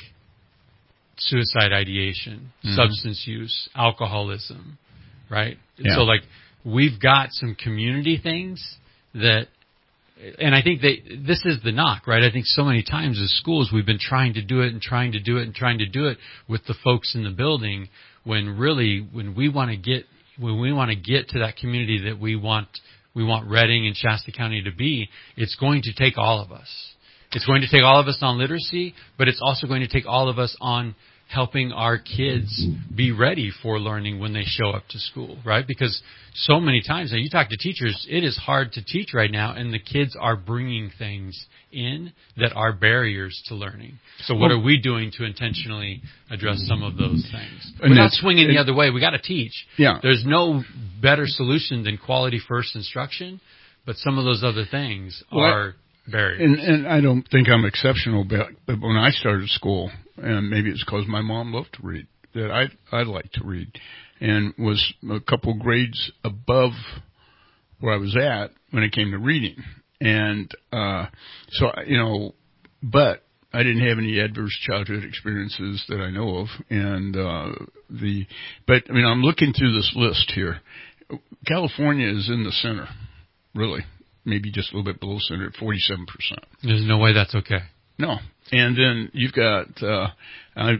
suicide ideation, Mm-hmm. substance use, alcoholism, right? Yeah. So like we've got some community things that, and I think that this is the knock, right? I think so many times as schools we've been trying to do it and trying to do it and trying to do it with the folks in the building, when really when we want to get when we want to get to that community that we want we want Reading and Shasta County to be, it's going to take all of us. It's going to take all of us on literacy, but it's also going to take all of us on helping our kids be ready for learning when they show up to school, right? Because so many times, now you talk to teachers, it is hard to teach right now, and the kids are bringing things in that are barriers to learning. So what well, are we doing to intentionally address some of those things? Without swinging the other way, we got to teach. Yeah. There's no better solution than quality first instruction, but some of those other things well, are barriers. And, and I don't think I'm exceptional, but, but when I started school, and maybe it's because my mom loved to read, that I I liked to read, and was a couple grades above where I was at when it came to reading. And uh, so, you know, but I didn't have any adverse childhood experiences that I know of. And uh, the, but I mean, I'm looking through this list here. California is in the center, really, maybe just a little bit below center at forty-seven percent. There's no way that's okay. No. And then you've got, uh, uh,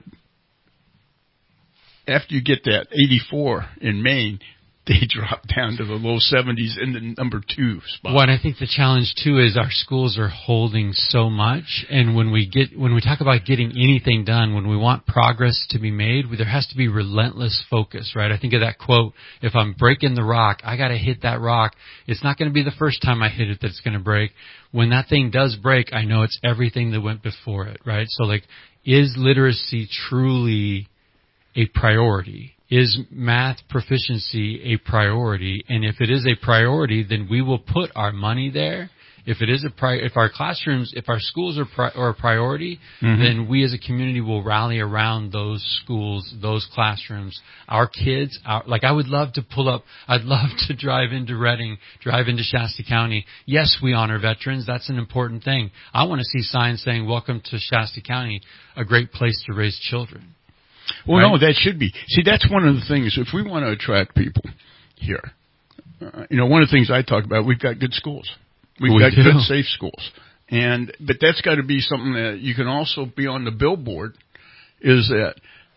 after you get that eighty-four in Maine, they drop down to the low seventies in the number two spot. Well, and I think the challenge too is our schools are holding so much, and when we get when we talk about getting anything done, when we want progress to be made, there has to be relentless focus, right? I think of that quote: "If I'm breaking the rock, I got to hit that rock. It's not going to be the first time I hit it that's going to break. When that thing does break, I know it's everything that went before it, right? So, like, is literacy truly a priority? Is math proficiency a priority? And if it is a priority, then we will put our money there. If it is a pri- if our classrooms, if our schools are, pri- are a priority, mm-hmm. then we as a community will rally around those schools, those classrooms. Our kids, our, like I would love to pull up, I'd love to drive into Redding, drive into Shasta County. Yes, we honor veterans. That's an important thing. I want to see signs saying, "Welcome to Shasta County, a great place to raise children." Well, right? no, that should be. See, that's one of the things. If we want to attract people here, uh, you know, one of the things I talk about, we've got good schools. We've we got do. good, safe schools. And, but that's got to be something that you can also be on the billboard, is that,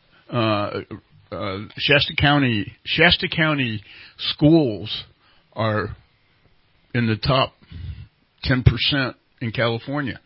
uh, uh, Shasta County, Shasta County schools are in the top ten percent in California.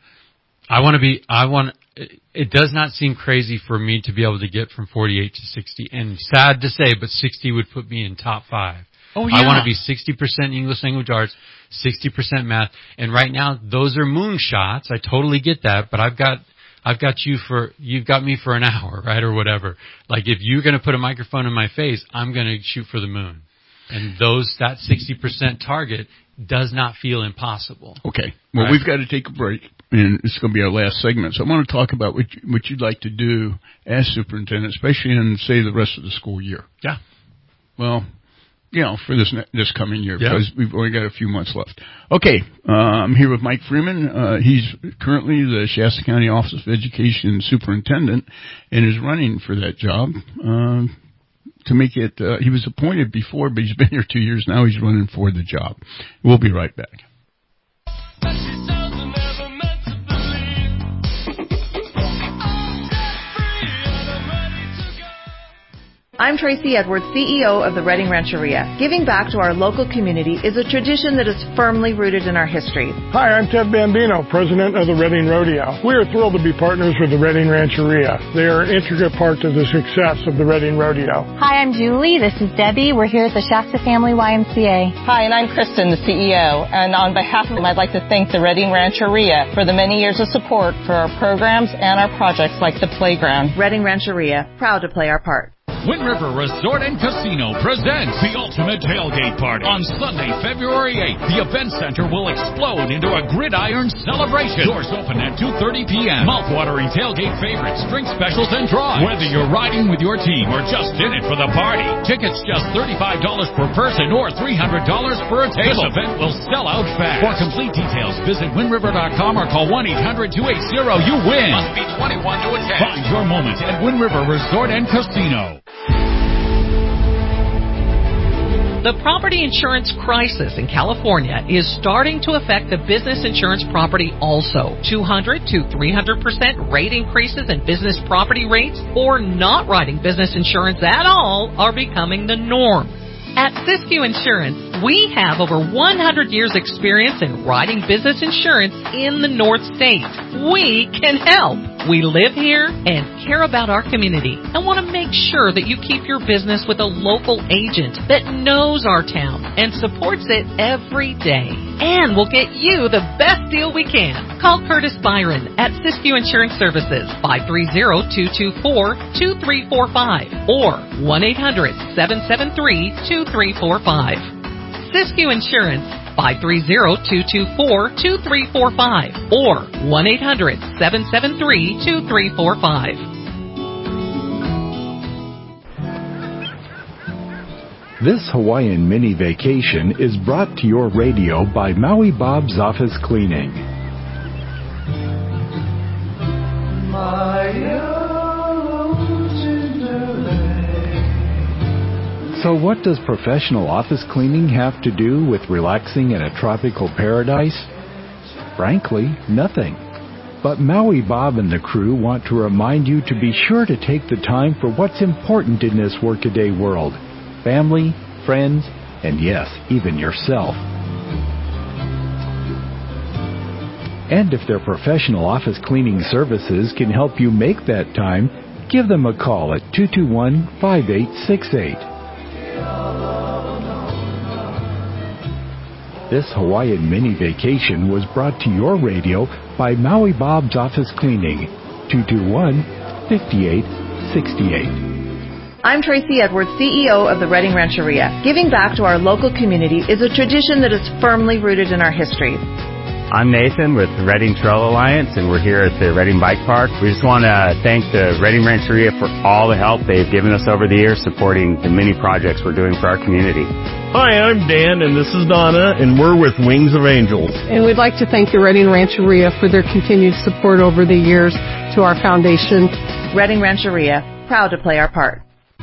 I want to be, I want, it does not seem crazy for me to be able to get from forty-eight to sixty. And sad to say, but sixty would put me in top five. Oh, yeah. I want to be sixty percent English language arts, sixty percent math. And right now, those are moonshots. I totally get that, but I've got, I've got you for, you've got me for an hour, right? Or whatever. Like if you're going to put a microphone in my face, I'm going to shoot for the moon. And those, that sixty percent target does not feel impossible. Okay. Well, right? We've got to take a break, and it's going to be our last segment. So I want to talk about what, you, what you'd like to do as superintendent, especially in, say, the rest of the school year. Yeah. Well, you know, for this this coming year, yeah. because we've only got a few months left. Okay. Uh, I'm here with Mike Freeman. Uh, he's currently the Shasta County Office of Education Superintendent and is running for that job. Uh, to make it, uh, he was appointed before, but he's been here two years now. He's running for the job. We'll be right back. I'm Tracy Edwards, C E O of the Redding Rancheria. Giving back to our local community is a tradition that is firmly rooted in our history. Hi, I'm Ted Bambino, president of the Redding Rodeo. We are thrilled to be partners with the Redding Rancheria. They are an intricate part to the success of the Redding Rodeo. Hi, I'm Julie. This is Debbie. We're here at the Shasta Family Y M C A. Hi, and I'm Kristen, the C E O. And on behalf of them, I'd like to thank the Redding Rancheria for the many years of support for our programs and our projects like the playground. Redding Rancheria, proud to play our part. Wind River Resort and Casino presents the Ultimate Tailgate Party on Sunday, February eighth. The event center will explode into a gridiron celebration. Doors open at two thirty p.m. Mouthwatering tailgate favorites, drink specials, and draws. Whether you're riding with your team or just in it for the party, tickets just thirty-five dollars per person or three hundred dollars for a table. This event will sell out fast. For complete details, visit wind river dot com or call one eight hundred two eight zero you win. Must be twenty-one to attend. Find your moment at Wind River Resort and Casino. The property insurance crisis in California is starting to affect the business insurance property also. two hundred to three hundred percent rate increases in business property rates or not writing business insurance at all are becoming the norm. At Siskiyou Insurance, we have over one hundred years experience in writing business insurance in the North States. We can help. We live here and care about our community and want to make sure that you keep your business with a local agent that knows our town and supports it every day. And we'll get you the best deal we can. Call Curtis Byron at Siskiyou Insurance Services, five three zero, two two four, two three four five or one eight hundred, seven seven three, two three four five. Siskiyou Insurance, five three zero, two two four, two three four five or one eight hundred, seven seven three, two three four five. This Hawaiian mini vacation is brought to your radio by Maui Bob's Office Cleaning. So what does professional office cleaning have to do with relaxing in a tropical paradise? Frankly, nothing. But Maui Bob and the crew want to remind you to be sure to take the time for what's important in this workaday world. Family, friends, and yes, even yourself. And if their professional office cleaning services can help you make that time, give them a call at two two one, five eight six eight. This Hawaiian mini vacation was brought to your radio by Maui Bob's Office Cleaning, two two one, five eight six eight. I'm Tracy Edwards, C E O of the Redding Rancheria. Giving back to our local community is a tradition that is firmly rooted in our history. I'm Nathan with the Redding Trail Alliance, and we're here at the Redding Bike Park. We just want to thank the Redding Rancheria for all the help they've given us over the years supporting the many projects we're doing for our community. Hi, I'm Dan, and this is Donna, and we're with Wings of Angels. And we'd like to thank the Redding Rancheria for their continued support over the years to our foundation. Redding Rancheria, proud to play our part.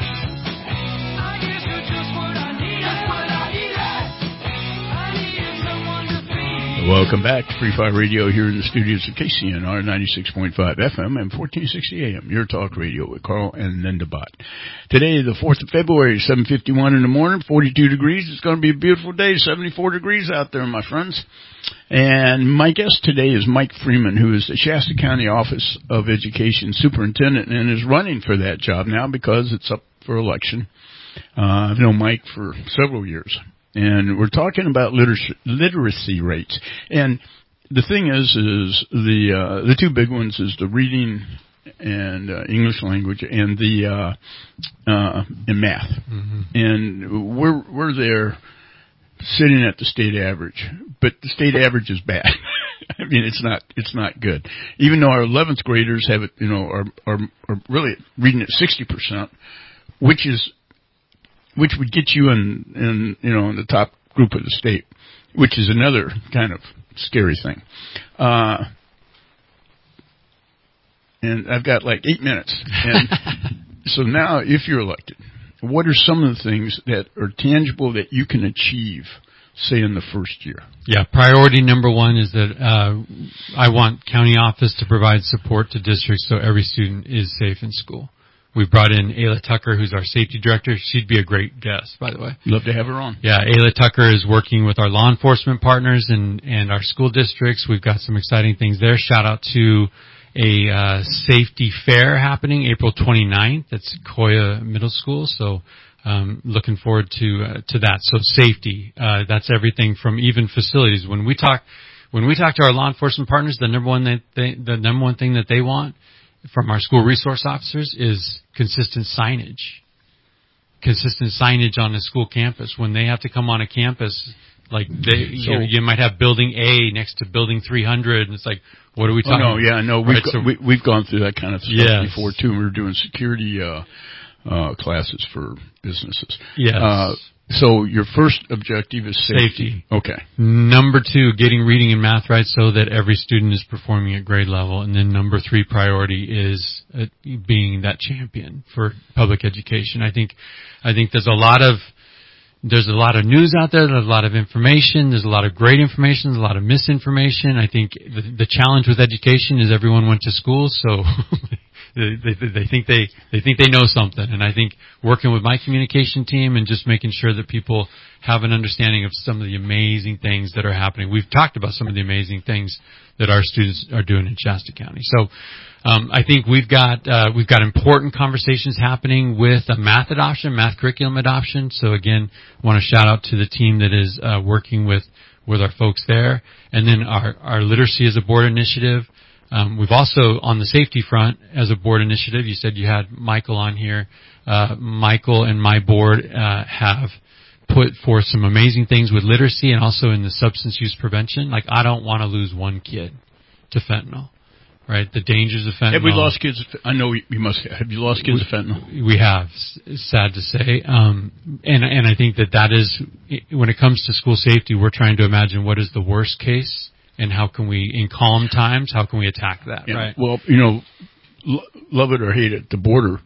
Welcome back to Free Fire Radio here in the studios of K C N R ninety-six point five F M and fourteen sixty A M, your talk radio with Carl and Linda Bott. Today, the fourth of February, seven fifty-one in the morning, forty-two degrees. It's going to be a beautiful day, seventy-four degrees out there, my friends. And my guest today is Mike Freeman, who is the Shasta County Office of Education Superintendent and is running for that job now because it's up for election. Uh, I've known Mike for several years. And we're talking about literacy, literacy rates. And the thing is, is the uh, the two big ones is the reading and uh, English language and the uh, uh, and math. Mm-hmm. And we're we're there sitting at the state average, but the state average is bad. I mean, it's not it's not good. Even though our eleventh graders have it, you know, are are, are really reading at sixty percent, which is which would get you in, in, you know, in the top group of the state, which is another kind of scary thing. Uh, and I've got like eight minutes. And so now, if you're elected, what are some of the things that are tangible that you can achieve, say, in the first year? Yeah, priority number one is that uh, I want county office to provide support to districts so every student is safe in school. We've brought in Ayla Tucker, who's our safety director. She'd be a great guest, by the way. Love to have her on. Yeah, Ayla Tucker is working with our law enforcement partners and, and our school districts. We've got some exciting things there. Shout out to a uh, safety fair happening April twenty-ninth. That's Koya Middle School. So um, looking forward to uh, to that. So safety, uh, that's everything from even facilities. When we talk when we talk to our law enforcement partners, the number one that they, the number one thing that they want from our school resource officers is consistent signage. Consistent signage on a school campus. When they have to come on a campus, like they, so, you know, you might have building A next to building three hundred, and it's like, what are we talking about? Oh, no, yeah, no, we've, right, go, so, we, we've gone through that kind of stuff yes. before, too. We were doing security uh, uh, classes for businesses. Yes. Uh, so your first objective is safety. Safety. Okay. Number two, getting reading and math right so that every student is performing at grade level. And then number three priority is uh, being that champion for public education. I think, I think there's a lot of, there's a lot of news out there. There's a lot of information. There's a lot of great information. There's a lot of misinformation. I think the, the challenge with education is everyone went to school, so They, they, they think they, they think they know something. And I think working with my communication team and just making sure that people have an understanding of some of the amazing things that are happening. We've talked about some of the amazing things that our students are doing in Shasta County. So, Um, I think we've got uh, we've got important conversations happening with uh, math adoption, math curriculum adoption. So again, I want to shout out to the team that is uh, working with with our folks there, and then our our literacy as a board initiative. Um, we've also on the safety front as a board initiative. You said you had Michael on here. Uh, Michael and my board uh, have put forth some amazing things with literacy and also in the substance use prevention. Like I don't want to lose one kid to fentanyl. Right, the dangers of fentanyl. Have we lost kids? I know you must have. Have you lost kids we, of fentanyl? We have, sad to say. Um, and, and I think that that is, when it comes to school safety, we're trying to imagine what is the worst case and how can we, in calm times, how can we attack that, yeah. right? Well, you know, lo- love it or hate it, the border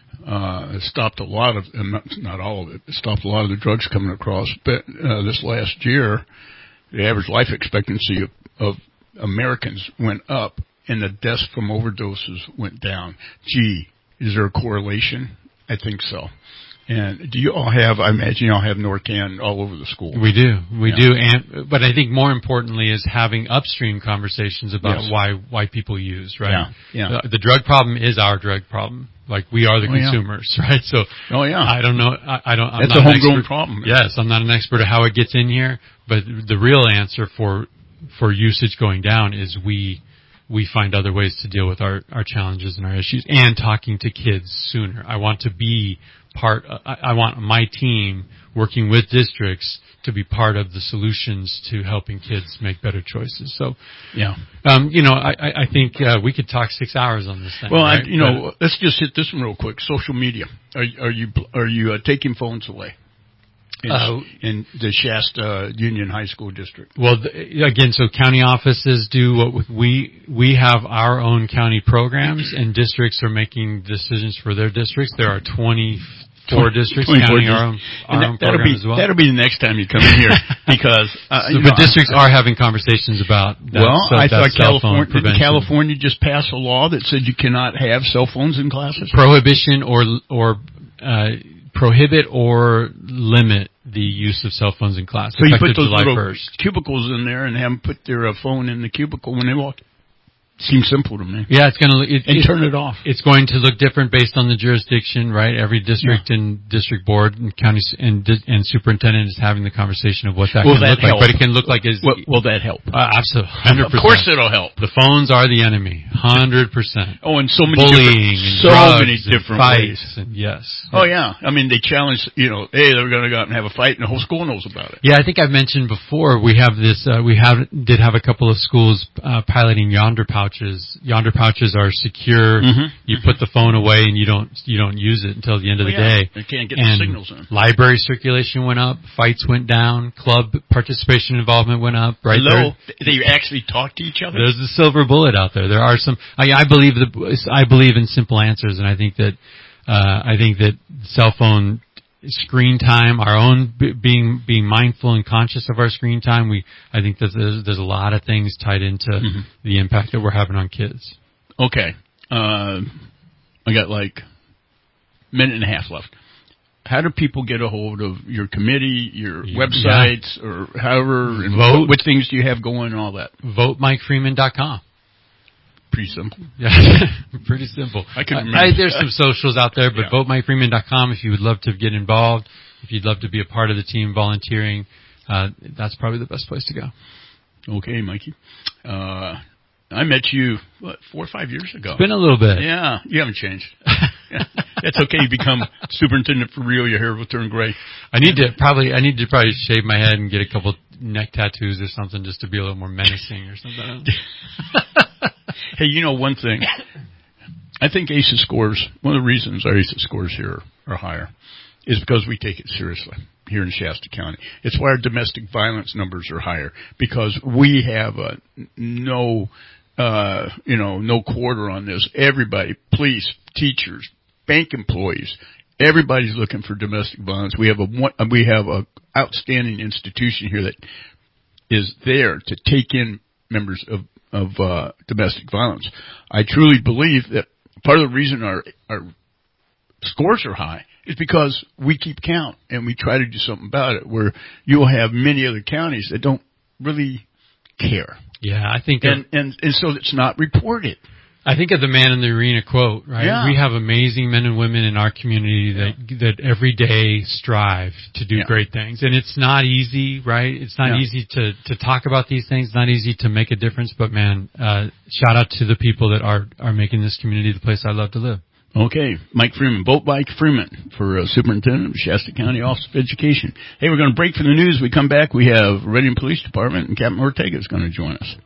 uh, has stopped a lot of, and not, not all of it, it stopped a lot of the drugs coming across. But uh, this last year, the average life expectancy of, of Americans went up, and the deaths from overdoses went down. Gee, is there a correlation? I think so. And do you all have, I imagine you all have Norcan all over the school. We do. We yeah. do. And, but I think more importantly is having upstream conversations about yes. why, why people use, right? Yeah. yeah. The, the drug problem is our drug problem. Like we are the oh, consumers, yeah. right? So, oh yeah, I don't know. I, I don't. I'm That's not a homegrown expert, problem. Yes, I'm not an expert at how it gets in here, but the real answer for for usage going down is we we find other ways to deal with our our challenges and our issues, and talking to kids sooner. I want to be part. I, I want my team working with districts to be part of the solutions to helping kids make better choices. So, yeah, um, you know, I, I think uh, we could talk six hours on this thing. Well, right? I, you know, but, let's just hit this one real quick. Social media. Are, are you are you uh, taking phones away in, uh, in the Shasta Union High School District? Well, the, again, so county offices do what we we have our own county programs, and districts are making decisions for their districts. There are twenty. Four districts counting our own, our that, own that'll program be, as well. That'll be the next time you come in here because uh, so, you but know, districts I, are having conversations about that. Well, so I thought California did California just pass a law that said you cannot have cell phones in classes. Prohibition or or uh, prohibit or limit the use of cell phones in class. So you put those July little first. cubicles in there and have them put their uh, phone in the cubicle when they walk. Seems simple to me. Yeah, it's going to it, and it, turn it off. It's going to look different based on the jurisdiction, right? Every district yeah. and district board and county and and superintendent is having the conversation of what that will can that look help? like. But it can look like is will, will that help? Uh, absolutely, hundred percent. Of course, it'll help. The phones are the enemy, hundred percent. Oh, and so many bullying different, and so drugs many different and ways. fights and yes. Oh yeah, I mean they challenge. You know, hey, they're going to go out and have a fight, and the whole school knows about it. Yeah, I think I've mentioned before. We have this. Uh, we have did have a couple of schools uh, piloting Yonder pouches. Yonder pouches are secure. Mm-hmm. You put the phone away and you don't you don't use it until the end of well, the yeah. day. They can't get and the signals in. Library circulation went up. Fights went down. Club participation involvement went up. Right Hello, there, they actually talk to each other. There's the silver bullet out there. There are some. I, I believe the I believe in simple answers, and I think that uh, I think that cell phone screen time, our own b- being being mindful and conscious of our screen time. We I think that there's, there's a lot of things tied into mm-hmm. the impact that we're having on kids. Okay, uh, I got like a minute and a half left. How do people get a hold of your committee, your yeah. websites, or however? And Vote. What, what things do you have going and all that? vote mike freeman dot com. Pretty simple. Yeah, pretty simple. I can remember. I, there's some socials out there, but yeah. vote mike freeman dot com if you would love to get involved, if you'd love to be a part of the team volunteering, uh, that's probably the best place to go. Okay, Mikey. Uh, I met you, what, four or five years ago. It's been a little bit. Yeah, you haven't changed. Yeah. That's okay. You become superintendent for real. Your hair will turn gray. I need to probably, I need to probably shave my head and get a couple neck tattoos or something just to be a little more menacing or something. Hey, you know one thing? I think A C E scores, one of the reasons our A C E scores here are higher is because we take it seriously here in Shasta County. It's why our domestic violence numbers are higher, because we have a no, uh, you know, no quarter on this. Everybody, police, teachers, bank employees, everybody's looking for domestic violence. We have a, we have a outstanding institution here that is there to take in members of of uh, domestic violence. I truly believe that part of the reason our our scores are high is because we keep count and we try to do something about it, where you'll have many other counties that don't really care. Yeah, I think... And, and, and so it's not reported. I think of the Man in the Arena quote, right? Yeah. We have amazing men and women in our community that yeah. that every day strive to do yeah. great things. And it's not easy, right? It's not yeah. easy to, to talk about these things, not easy to make a difference, but man, uh, shout out to the people that are, are making this community the place I love to live. Okay, Mike Freeman, Boat Bike Freeman for uh, Superintendent of Shasta County Office of Education. Hey, we're going to break for the news. We come back, we have Reading Police Department, and Captain Ortega is going to join us.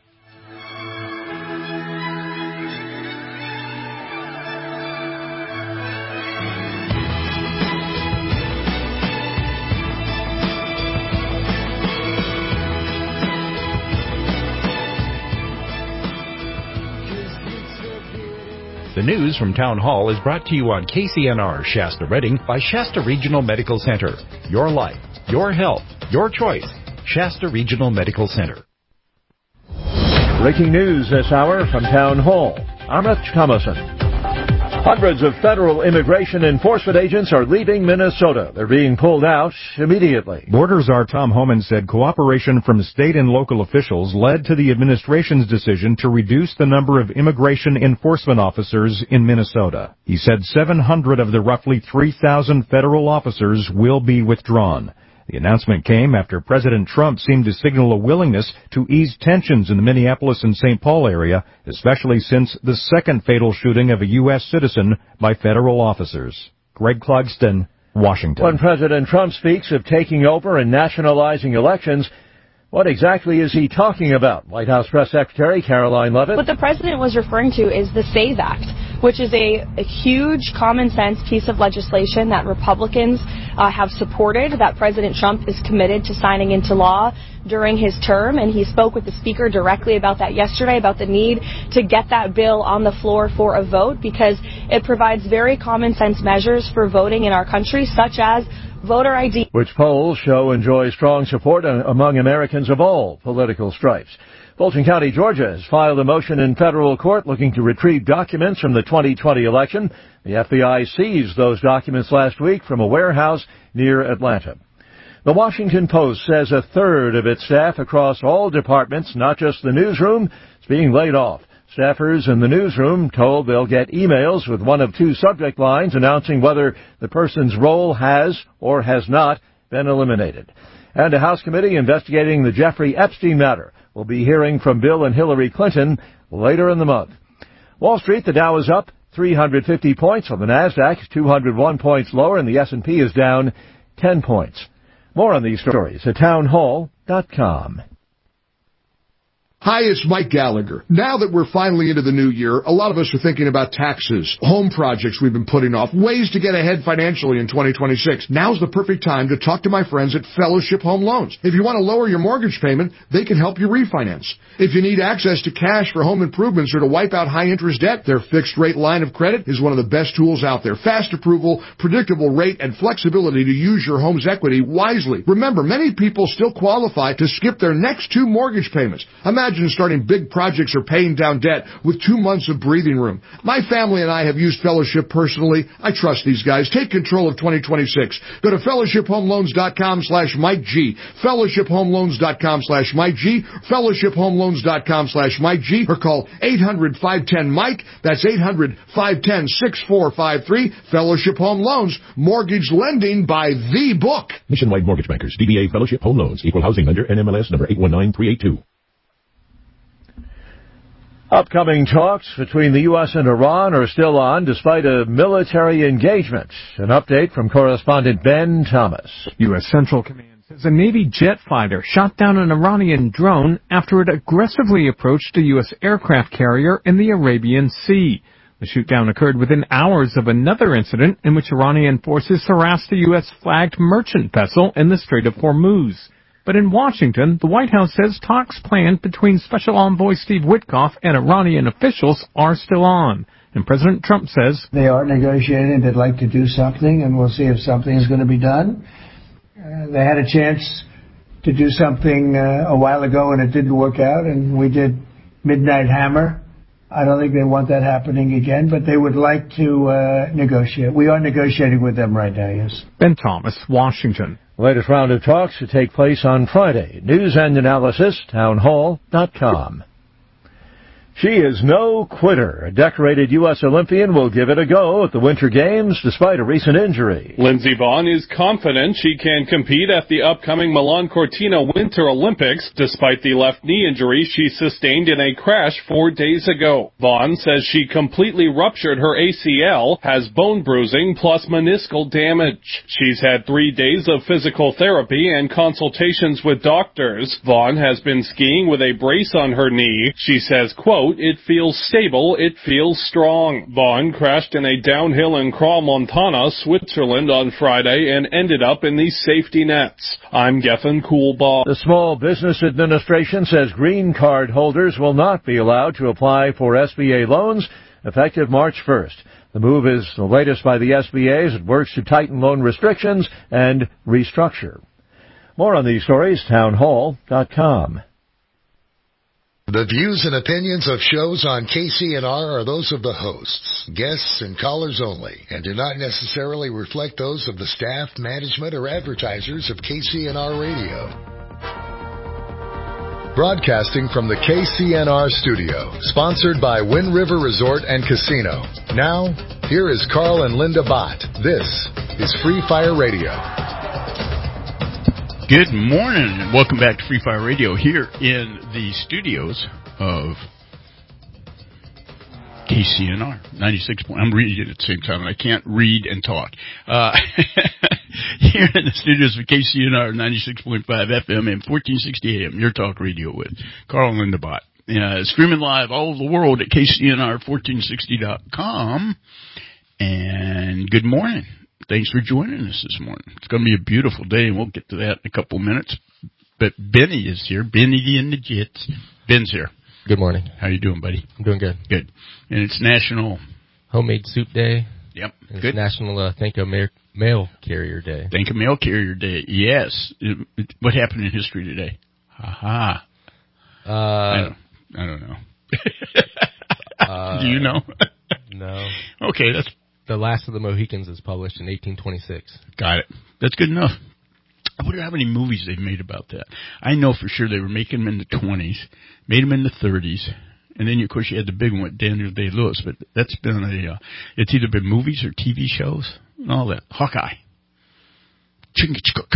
The news from Town Hall is brought to you on K C N R Shasta Reading by Shasta Regional Medical Center. Your life, your health, your choice. Shasta Regional Medical Center. Breaking news this hour from Town Hall. I'm Rich Thomason. Hundreds of federal immigration enforcement agents are leaving Minnesota. They're being pulled out immediately. Border Czar Tom Homan said cooperation from state and local officials led to the administration's decision to reduce the number of immigration enforcement officers in Minnesota. He said seven hundred of the roughly three thousand federal officers will be withdrawn. The announcement came after President Trump seemed to signal a willingness to ease tensions in the Minneapolis and Saint Paul area, especially since the second fatal shooting of a U S citizen by federal officers. Greg Clugston, Washington. When President Trump speaks of taking over and nationalizing elections, what exactly is he talking about? White House Press Secretary Caroline Leavitt. What the president was referring to is the SAVE Act, which is a, a huge common sense piece of legislation that Republicans uh, have supported, that President Trump is committed to signing into law during his term, and he spoke with the Speaker directly about that yesterday, about the need to get that bill on the floor for a vote, because it provides very common sense measures for voting in our country, such as voter I D. Which polls show enjoys strong support among Americans of all political stripes. Fulton County, Georgia has filed a motion in federal court looking to retrieve documents from the twenty twenty election. The F B I seized those documents last week from a warehouse near Atlanta. The Washington Post says a third of its staff across all departments, not just the newsroom, is being laid off. Staffers in the newsroom told they'll get emails with one of two subject lines announcing whether the person's role has or has not been eliminated. And a House committee investigating the Jeffrey Epstein matter will be hearing from Bill and Hillary Clinton later in the month. Wall Street, the Dow is up three hundred fifty points on the NASDAQ, two hundred one points lower, and the S and P is down ten points. More on these stories at town hall dot com. Hi, it's Mike Gallagher. Now that we're finally into the new year, a lot of us are thinking about taxes, home projects we've been putting off, ways to get ahead financially in twenty twenty-six. Now's the perfect time to talk to my friends at Fellowship Home Loans. If you want to lower your mortgage payment, they can help you refinance. If you need access to cash for home improvements or to wipe out high-interest debt, their fixed-rate line of credit is one of the best tools out there. Fast approval, predictable rate, and flexibility to use your home's equity wisely. Remember, many people still qualify to skip their next two mortgage payments. Imagine starting big projects or paying down debt with two months of breathing room. My family and I have used Fellowship personally. I trust these guys. Take control of twenty twenty-six. Go to fellowship home loans dot com slash Mike G. fellowship home loans dot com slash Mike G. fellowship home loans dot com slash Mike G. Or call eight hundred, five one zero, Mike. That's eight hundred, five one zero, six four five three. Fellowship Home Loans. Mortgage lending by the book. Nationwide Mortgage Bankers. D B A Fellowship Home Loans. Equal housing lender. N M L S number eight one nine three eight two. Upcoming talks between the U S and Iran are still on despite a military engagement. An update from correspondent Ben Thomas. U S Central Command says a Navy jet fighter shot down an Iranian drone after it aggressively approached a U S aircraft carrier in the Arabian Sea. The shootdown occurred within hours of another incident in which Iranian forces harassed a U S-flagged merchant vessel in the Strait of Hormuz. But in Washington, the White House says talks planned between Special Envoy Steve Witkoff and Iranian officials are still on. And President Trump says they are negotiating. They'd like to do something, and we'll see if something is going to be done. Uh, they had a chance to do something uh, a while ago, and it didn't work out, and we did Midnight Hammer. I don't think they want that happening again, but they would like to uh, negotiate. We are negotiating with them right now, yes. Ben Thomas, Washington. Latest round of talks to take place on Friday. News and analysis, town hall dot com. She is no quitter. A decorated U S Olympian will give it a go at the Winter Games despite a recent injury. Lindsey Vonn is confident she can compete at the upcoming Milan Cortina Winter Olympics despite the left knee injury she sustained in a crash four days ago. Vonn says she completely ruptured her A C L, has bone bruising plus meniscal damage. She's had three days of physical therapy and consultations with doctors. Vonn has been skiing with a brace on her knee. She says, quote, "It feels stable, it feels strong." Vonn crashed in a downhill in Crans-Montana, Switzerland on Friday and ended up in the safety nets. I'm Gethin Coolbaugh. The Small Business Administration says green card holders will not be allowed to apply for S B A loans effective March first. The move is the latest by the S B A as it works to tighten loan restrictions and restructure. More on these stories, townhall dot com. The views and opinions of shows on K C N R are those of the hosts, guests, and callers only, and do not necessarily reflect those of the staff, management, or advertisers of K C N R Radio. Broadcasting from the K C N R studio, sponsored by Wind River Resort and Casino. Now, here is Carl and Linda Bott. This is Free Fire Radio. Good morning, and welcome back to Free Fire Radio here in the studios of K C N R ninety-six point. I'm reading it at the same time, and I can't read and talk. Uh, here in the studios of K C N R ninety-six point five F M and fourteen sixty A M, your talk radio with Carl and Linda Bott. Uh, streaming live all over the world at K C N R fourteen sixty dot com. And good morning. Thanks for joining us this morning. It's going to be a beautiful day, and we'll get to that in a couple of minutes. But Benny is here. Benny and the Jets. Ben's here. Good morning. How you doing, buddy? I'm doing good. Good. And it's National Homemade Soup Day. Yep. It's Good. National uh, Thank a Mail, Mail Carrier Day. Thank a Mail Carrier Day. Yes. It, it, what happened in history today? Ha ha. Uh, I don't. I don't know. uh, Do you know? No. Okay, that's. The Last of the Mohicans is published in eighteen twenty-six. Got it. That's good enough. I wonder how many movies they've made about that. I know for sure they were making them in the twenties, made them in the thirties, and then, of course, you had the big one with Daniel Day-Lewis, but that's been a, uh, it's either been movies or T V shows and all that. Hawkeye. Chingachgook.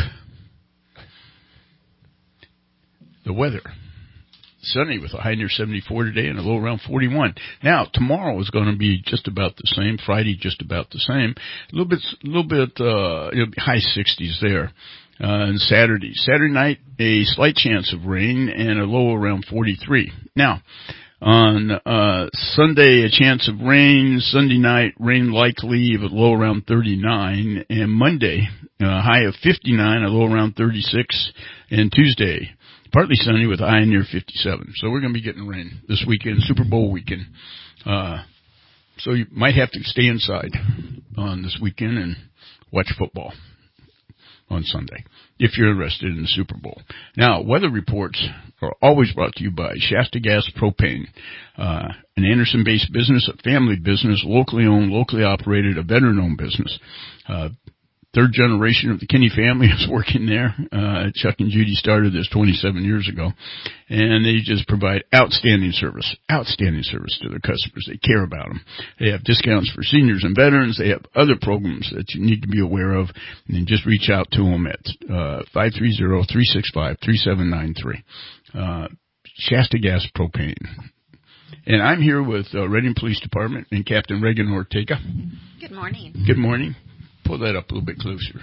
The weather. Sunny with a high near seventy-four today and a low around forty-one. Now, tomorrow is going to be just about the same. Friday, just about the same. A little bit, a little bit, uh, it'll be high sixties there. Uh, and Saturday. Saturday night, a slight chance of rain and a low around forty-three. Now, on, uh, Sunday, a chance of rain. Sunday night, rain likely, but low around thirty-nine. And Monday, a high of fifty-nine, a low around thirty-six. And Tuesday, partly sunny with a high near fifty-seven. So we're going to be getting rain this weekend, Super Bowl weekend. Uh, so you might have to stay inside on this weekend and watch football on Sunday if you're interested in the Super Bowl. Now, weather reports are always brought to you by Shasta Gas Propane, uh, an Anderson-based business, a family business, locally owned, locally operated, a veteran-owned business. Uh, Third generation of the Kinney family is working there. Uh, Chuck and Judy started this twenty-seven years ago, and they just provide outstanding service, outstanding service to their customers. They care about them. They have discounts for seniors and veterans. They have other programs that you need to be aware of, and then just reach out to them at uh, five three zero, three six five, three seven nine three. Uh, Shasta Gas Propane. And I'm here with uh, Reading Police Department and Captain Reagan Ortega. Good morning. Good morning. Pull that up a little bit closer.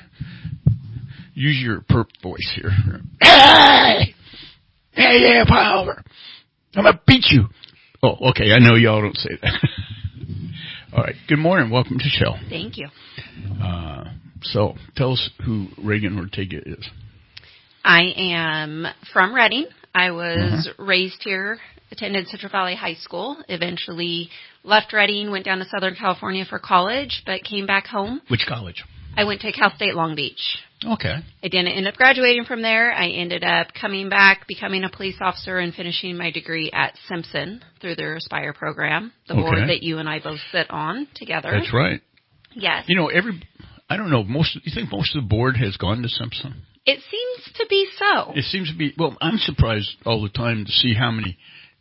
Use your perp voice here. Hey! Hey, yeah, Palmer. I'm going to beat you. Oh, okay. I know y'all don't say that. All right. Good morning. Welcome to the show. Thank you. Uh, so, tell us who Reagan Ortega is. I am from Reading. I was uh-huh. raised here, attended Central Valley High School, eventually left Reading, went down to Southern California for college, but came back home. Which college? I went to Cal State Long Beach. Okay. I didn't end up graduating from there. I ended up coming back, becoming a police officer, and finishing my degree at Simpson through their Aspire program, the okay. board that you and I both sit on together. That's right. Yes. You know, every, I don't know, most, you think most of the board has gone to Simpson? It seems to be so. It seems to be, well, I'm surprised all the time to see how many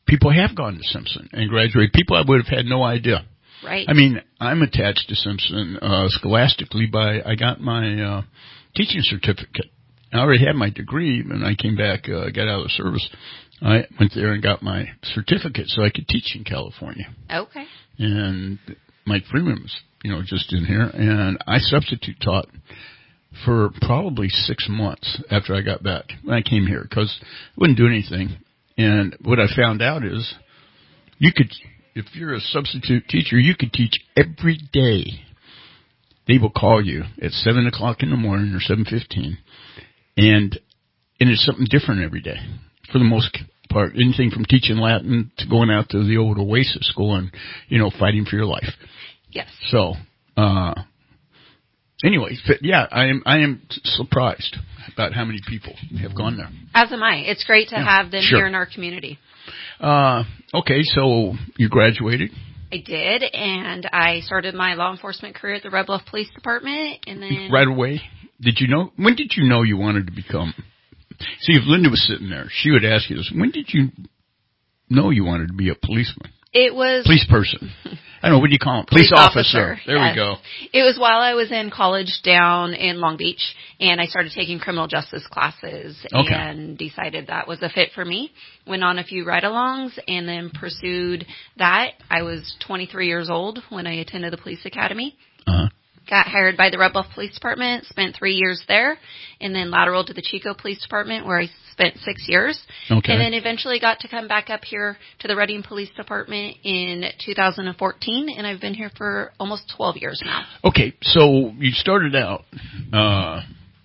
people have gone to Simpson and graduated. People I would have had no idea. Right. I mean, I'm attached to Simpson uh, scholastically by I got my uh, teaching certificate. I already had my degree when I came back, uh, got out of the service. I went there and got my certificate so I could teach in California. Okay. And Mike Freeman was, you know, just in here, and I substitute taught for probably six months after I got back when I came here because I wouldn't do anything. And what I found out is you could, if you're a substitute teacher, you could teach every day. They will call you at seven o'clock in the morning or seven fifteen, and and it's something different every day for the most part. Anything from teaching Latin to going out to the old Oasis school and, you know, fighting for your life. Yes. So, uh, anyway, yeah, I am I am surprised about how many people have gone there. As am I. It's great to Yeah, have them sure. here in our community. Uh, okay, so you graduated. I did, and I started my law enforcement career at the Red Bluff Police Department, and then Right away? Did you know? When did you know you wanted to become? See, if Linda was sitting there, she would ask you this. When did you know you wanted to be a policeman? it was Police person. I don't know, what do you call it? Police, Police officer. officer, There yes. we go. It was while I was in college down in Long Beach, and I started taking criminal justice classes Okay. and decided that was a fit for me. Went on a few ride-alongs and then pursued that. I was twenty-three years old when I attended the police academy. Uh-huh. Got hired by the Red Bluff Police Department, spent three years there, and then lateral to the Chico Police Department where I spent six years. Okay. And then eventually got to come back up here to the Reading Police Department in two thousand fourteen, and I've been here for almost twelve years now. Okay, so you started out, uh,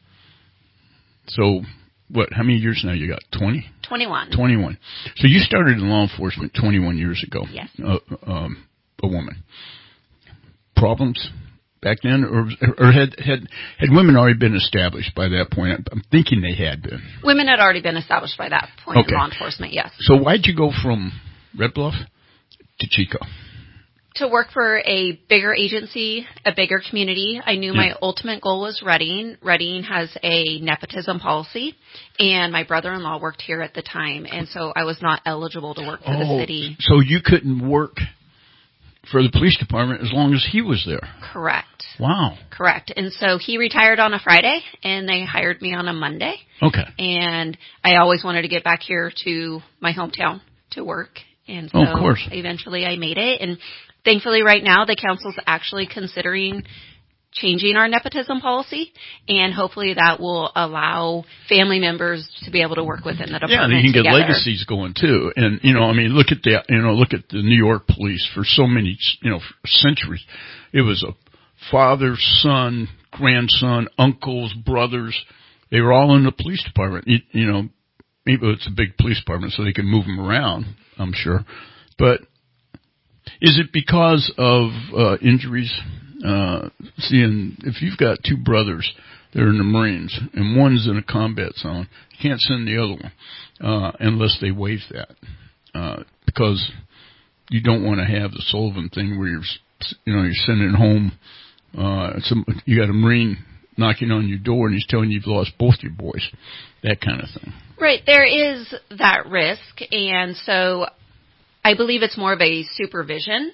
so what, how many years now you got? twenty? twenty-one. twenty-one. So you started in law enforcement twenty-one years ago. Yes. Uh, um, a woman. Problems back then, or, or had, had had women already been established by that point? I'm thinking they had been. Women had already been established by that point Okay. in law enforcement, yes. So why'd you go from Red Bluff to Chico? To work for a bigger agency, a bigger community. I knew Yeah. my ultimate goal was Reading. Reading has a nepotism policy, and my brother-in-law worked here at the time, and so I was not eligible to work for oh, the city. So you couldn't work for the police department as long as he was there? Correct. Wow. Correct. And so he retired on a Friday, and they hired me on a Monday. Okay. And I always wanted to get back here to my hometown to work. And so Oh, of course. eventually I made it. And thankfully right now the council's actually considering changing our nepotism policy, and hopefully that will allow family members to be able to work within the Yeah, department and you can get together. legacies going too. And, you know, I mean, look at the, you know, look at the New York police for so many, you know, for centuries. It was a father, son, grandson, uncles, brothers. They were all in the police department. You, you know, maybe it's a big police department so they can move them around, I'm sure. But is it because of uh, injuries? Uh, seeing if you've got two brothers that are in the Marines and one's in a combat zone, you can't send the other one uh, unless they waive that, uh, because you don't want to have the Sullivan thing where you're, you know, you're sending home. Uh, some you got a Marine knocking on your door and he's telling you you've lost both your boys, that kind of thing. Right, there is that risk, and so I believe it's more of a supervision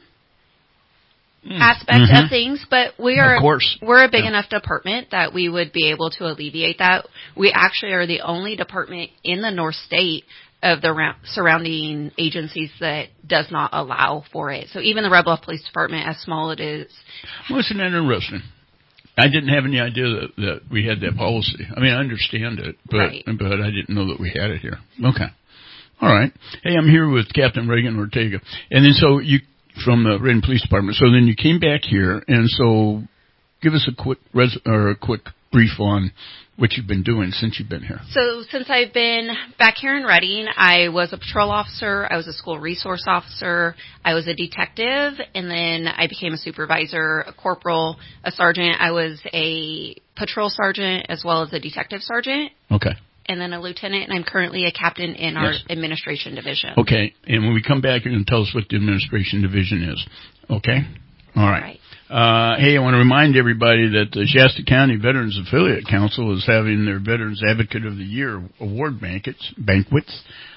aspect Mhm. of things, but we are Of course. we're a big Yeah. enough department that we would be able to alleviate that. We actually are the only department in the North State of the ra- surrounding agencies that does not allow for it. So even the Red Bluff Police Department, as small it is, Well, isn't that interesting? I didn't have any idea that, that we had that policy. I mean, I understand it, but Right. but I didn't know that we had it here. Okay. All right. Hey, I'm here with Captain Reagan Ortega. And then so you, from the Reading Police Department, so then you came back here, and so give us a quick res, or a quick brief on what you've been doing since you've been here. So since I've been back here in Reading, I was a patrol officer, I was a school resource officer, I was a detective, and then I became a supervisor, a corporal, a sergeant. I was a patrol sergeant as well as a detective sergeant, Okay. and then a lieutenant, and I'm currently a captain in our Yes. administration division. Okay. And when we come back, you're going to tell us what the administration division is. Okay? All right. Uh, hey, I want to remind everybody that the Shasta County Veterans Affiliate Council is having their Veterans Advocate of the Year award banquets, banquets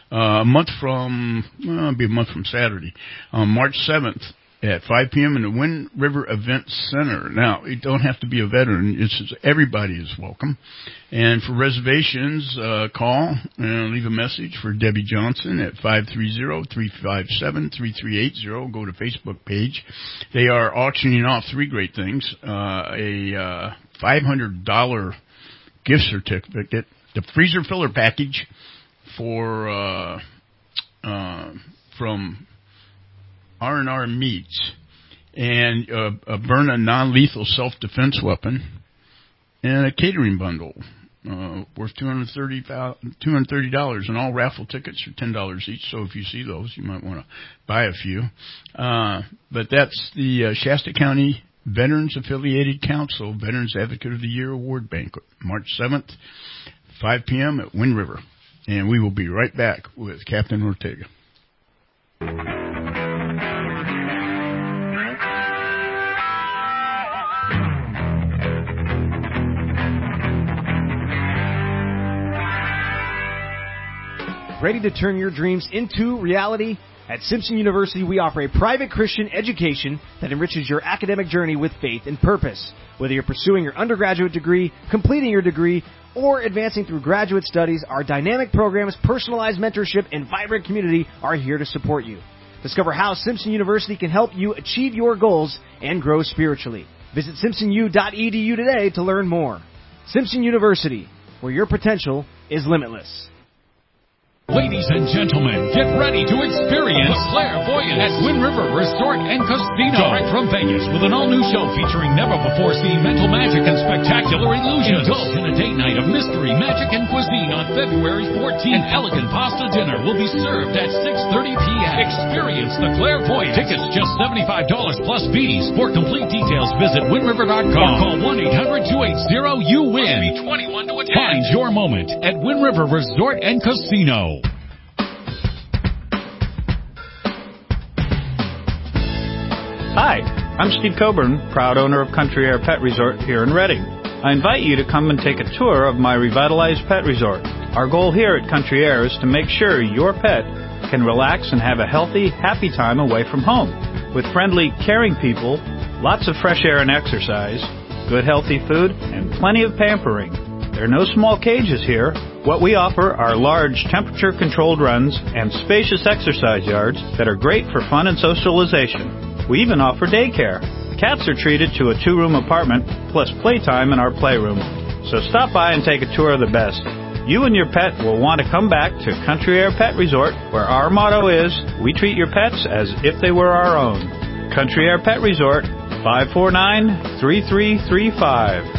uh, a month from, well, it'll be a month from Saturday, on March seventh at five p.m. in the Wind River Event Center. Now, you don't have to be a veteran. It's just, everybody is welcome. And for reservations, uh, call and leave a message for Debbie Johnson at five three zero, three five seven, three three eight zero. Go to Facebook page. They are auctioning off three great things. Uh, a uh, five hundred dollars gift certificate, the freezer filler package for uh, uh, from R and R Meats, and uh, a Byrna non-lethal self-defense weapon, and a catering bundle uh, worth two hundred thirty dollars, and all raffle tickets are ten dollars each, so if you see those, you might want to buy a few. Uh, but that's the uh, Shasta County Veterans Affiliated Council Veterans Advocate of the Year Award Banquet, March seventh, five p.m. at Wind River. And we will be right back with Captain Ortega. Ready to turn your dreams into reality? At Simpson University, we offer a private Christian education that enriches your academic journey with faith and purpose. Whether you're pursuing your undergraduate degree, completing your degree, or advancing through graduate studies, our dynamic programs, personalized mentorship, and vibrant community are here to support you. Discover how Simpson University can help you achieve your goals and grow spiritually. Visit simpson u dot e d u today to learn more. Simpson University, where your potential is limitless. Ladies and gentlemen, get ready to experience the Clairvoyant at Wind River Resort and Casino. Direct from Vegas with an all-new show featuring never-before-seen mental magic and spectacular illusions. Indulge in a date night of mystery, magic, and cuisine on February fourteenth. An elegant pasta dinner will be served at six thirty p.m. Experience the Clairvoyant. Tickets just seventy-five dollars plus fees. For complete details, visit wind river dot com or call one eight hundred two eight zero U W I N. Be twenty-one to attend. Find your moment at Wind River Resort and Casino. Hi, I'm Steve Coburn, proud owner of Country Air Pet Resort here in Redding. I invite you to come and take a tour of my revitalized pet resort. Our goal here at Country Air is to make sure your pet can relax and have a healthy, happy time away from home. With friendly, caring people, lots of fresh air and exercise, good healthy food, and plenty of pampering. There are no small cages here. What we offer are large temperature-controlled runs and spacious exercise yards that are great for fun and socialization. We even offer daycare. Cats are treated to a two-room apartment plus playtime in our playroom. So stop by and take a tour of the best. You and your pet will want to come back to Country Air Pet Resort, where our motto is, we treat your pets as if they were our own. Country Air Pet Resort, five four nine, three three three five.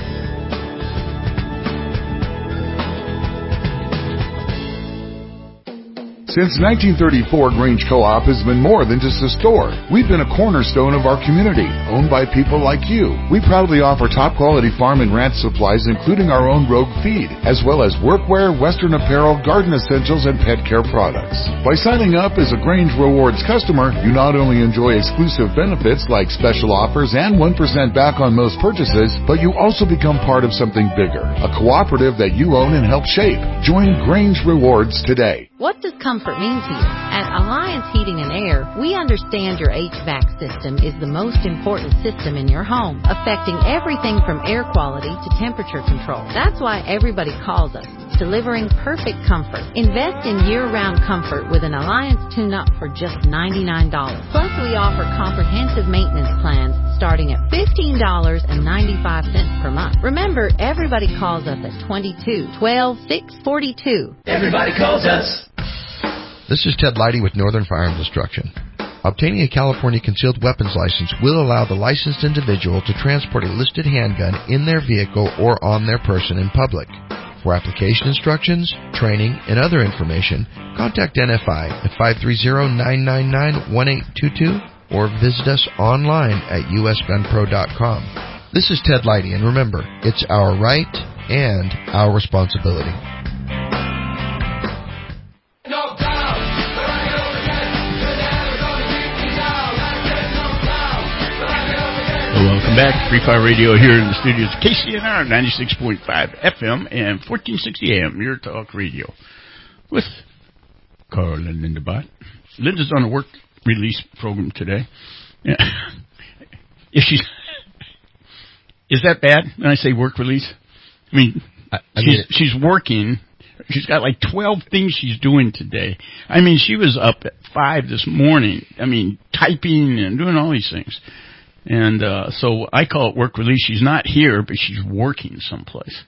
Since nineteen thirty-four, Grange Co-op has been more than just a store. We've been a cornerstone of our community, owned by people like you. We proudly offer top-quality farm and ranch supplies, including our own Rogue feed, as well as workwear, Western apparel, garden essentials, and pet care products. By signing up as a Grange Rewards customer, you not only enjoy exclusive benefits like special offers and one percent back on most purchases, but you also become part of something bigger, a cooperative that you own and help shape. Join Grange Rewards today. What does comfort mean to you? At Alliance Heating and Air, we understand your H V A C system is the most important system in your home, affecting everything from air quality to temperature control. That's why everybody calls us, delivering perfect comfort. Invest in year-round comfort with an Alliance tune-up for just ninety-nine dollars. Plus, we offer comprehensive maintenance plans starting at fifteen dollars and ninety-five cents per month. Remember, everybody calls us at twenty-two, twelve, six forty-two. Everybody calls us. This is Ted Leidy with Northern Firearms Instruction. Obtaining a California concealed weapons license will allow the licensed individual to transport a listed handgun in their vehicle or on their person in public. For application instructions, training, and other information, contact N F I at five three zero, nine nine nine, one eight two two or visit us online at u s gun pro dot com. This is Ted Leidy, and remember, it's our right and our responsibility. Welcome back. Free Fire Radio here in the studios. K C N R ninety-six point five F M and fourteen sixty A M. Your talk radio. With Carl and Linda Bott. Linda's on a work release program today. Yeah. If she's, is that bad when I say work release? I mean, I, I she's, mean she's working. She's got like twelve things she's doing today. I mean, she was up at five this morning. I mean, typing and doing all these things. And uh, so I call it work release. She's not here, but she's working someplace.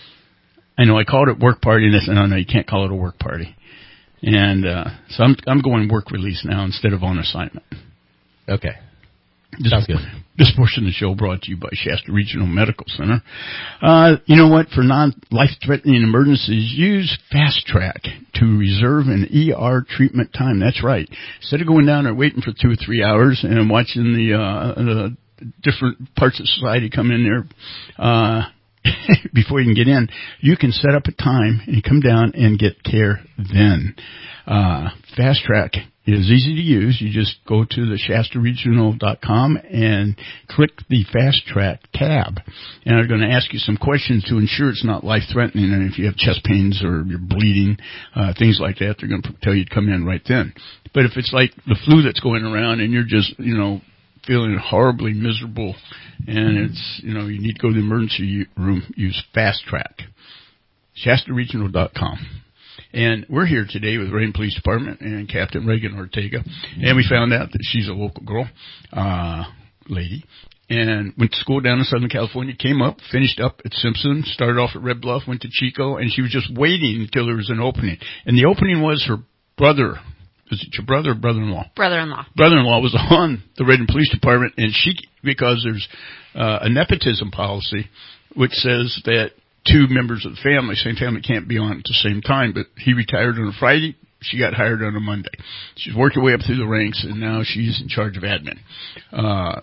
I know I called it work party, and I said, no, no, you can't call it a work party. And uh, so I'm I'm going work release now instead of on assignment. Okay. This, Sounds good. This portion of the show brought to you by Shasta Regional Medical Center. Uh, you know what? For non-life-threatening emergencies, use Fast Track to reserve an E R treatment time. That's right. Instead of going down there waiting for two or three hours and watching the, uh, the different parts of society come in there, uh, before you can get in, you can set up a time and come down and get care then. Uh, Fast Track is easy to use. You just go to the Shasta Regional dot com and click the Fast Track tab. And they're going to ask you some questions to ensure it's not life-threatening. And if you have chest pains or you're bleeding, uh, things like that, they're going to tell you to come in right then. But if it's like the flu that's going around and you're just, you know, feeling horribly miserable and it's, you know, you need to go to the emergency room, use Fast Track. Shasta Regional dot com. And we're here today with Redding Police Department and Captain Reagan Ortega. And we found out that she's a local girl, uh, lady, and went to school down in Southern California, came up, finished up at Simpson, started off at Red Bluff, went to Chico, and she was just waiting until there was an opening. And the opening was her brother. Was it your brother or brother-in-law? Brother-in-law. Brother-in-law was on the Redding Police Department, and she, because there's uh, a nepotism policy, which says that two members of the family, same family, can't be on at the same time, but he retired on a Friday, she got hired on a Monday. She's worked her way up through the ranks, and now she's in charge of admin. Uh,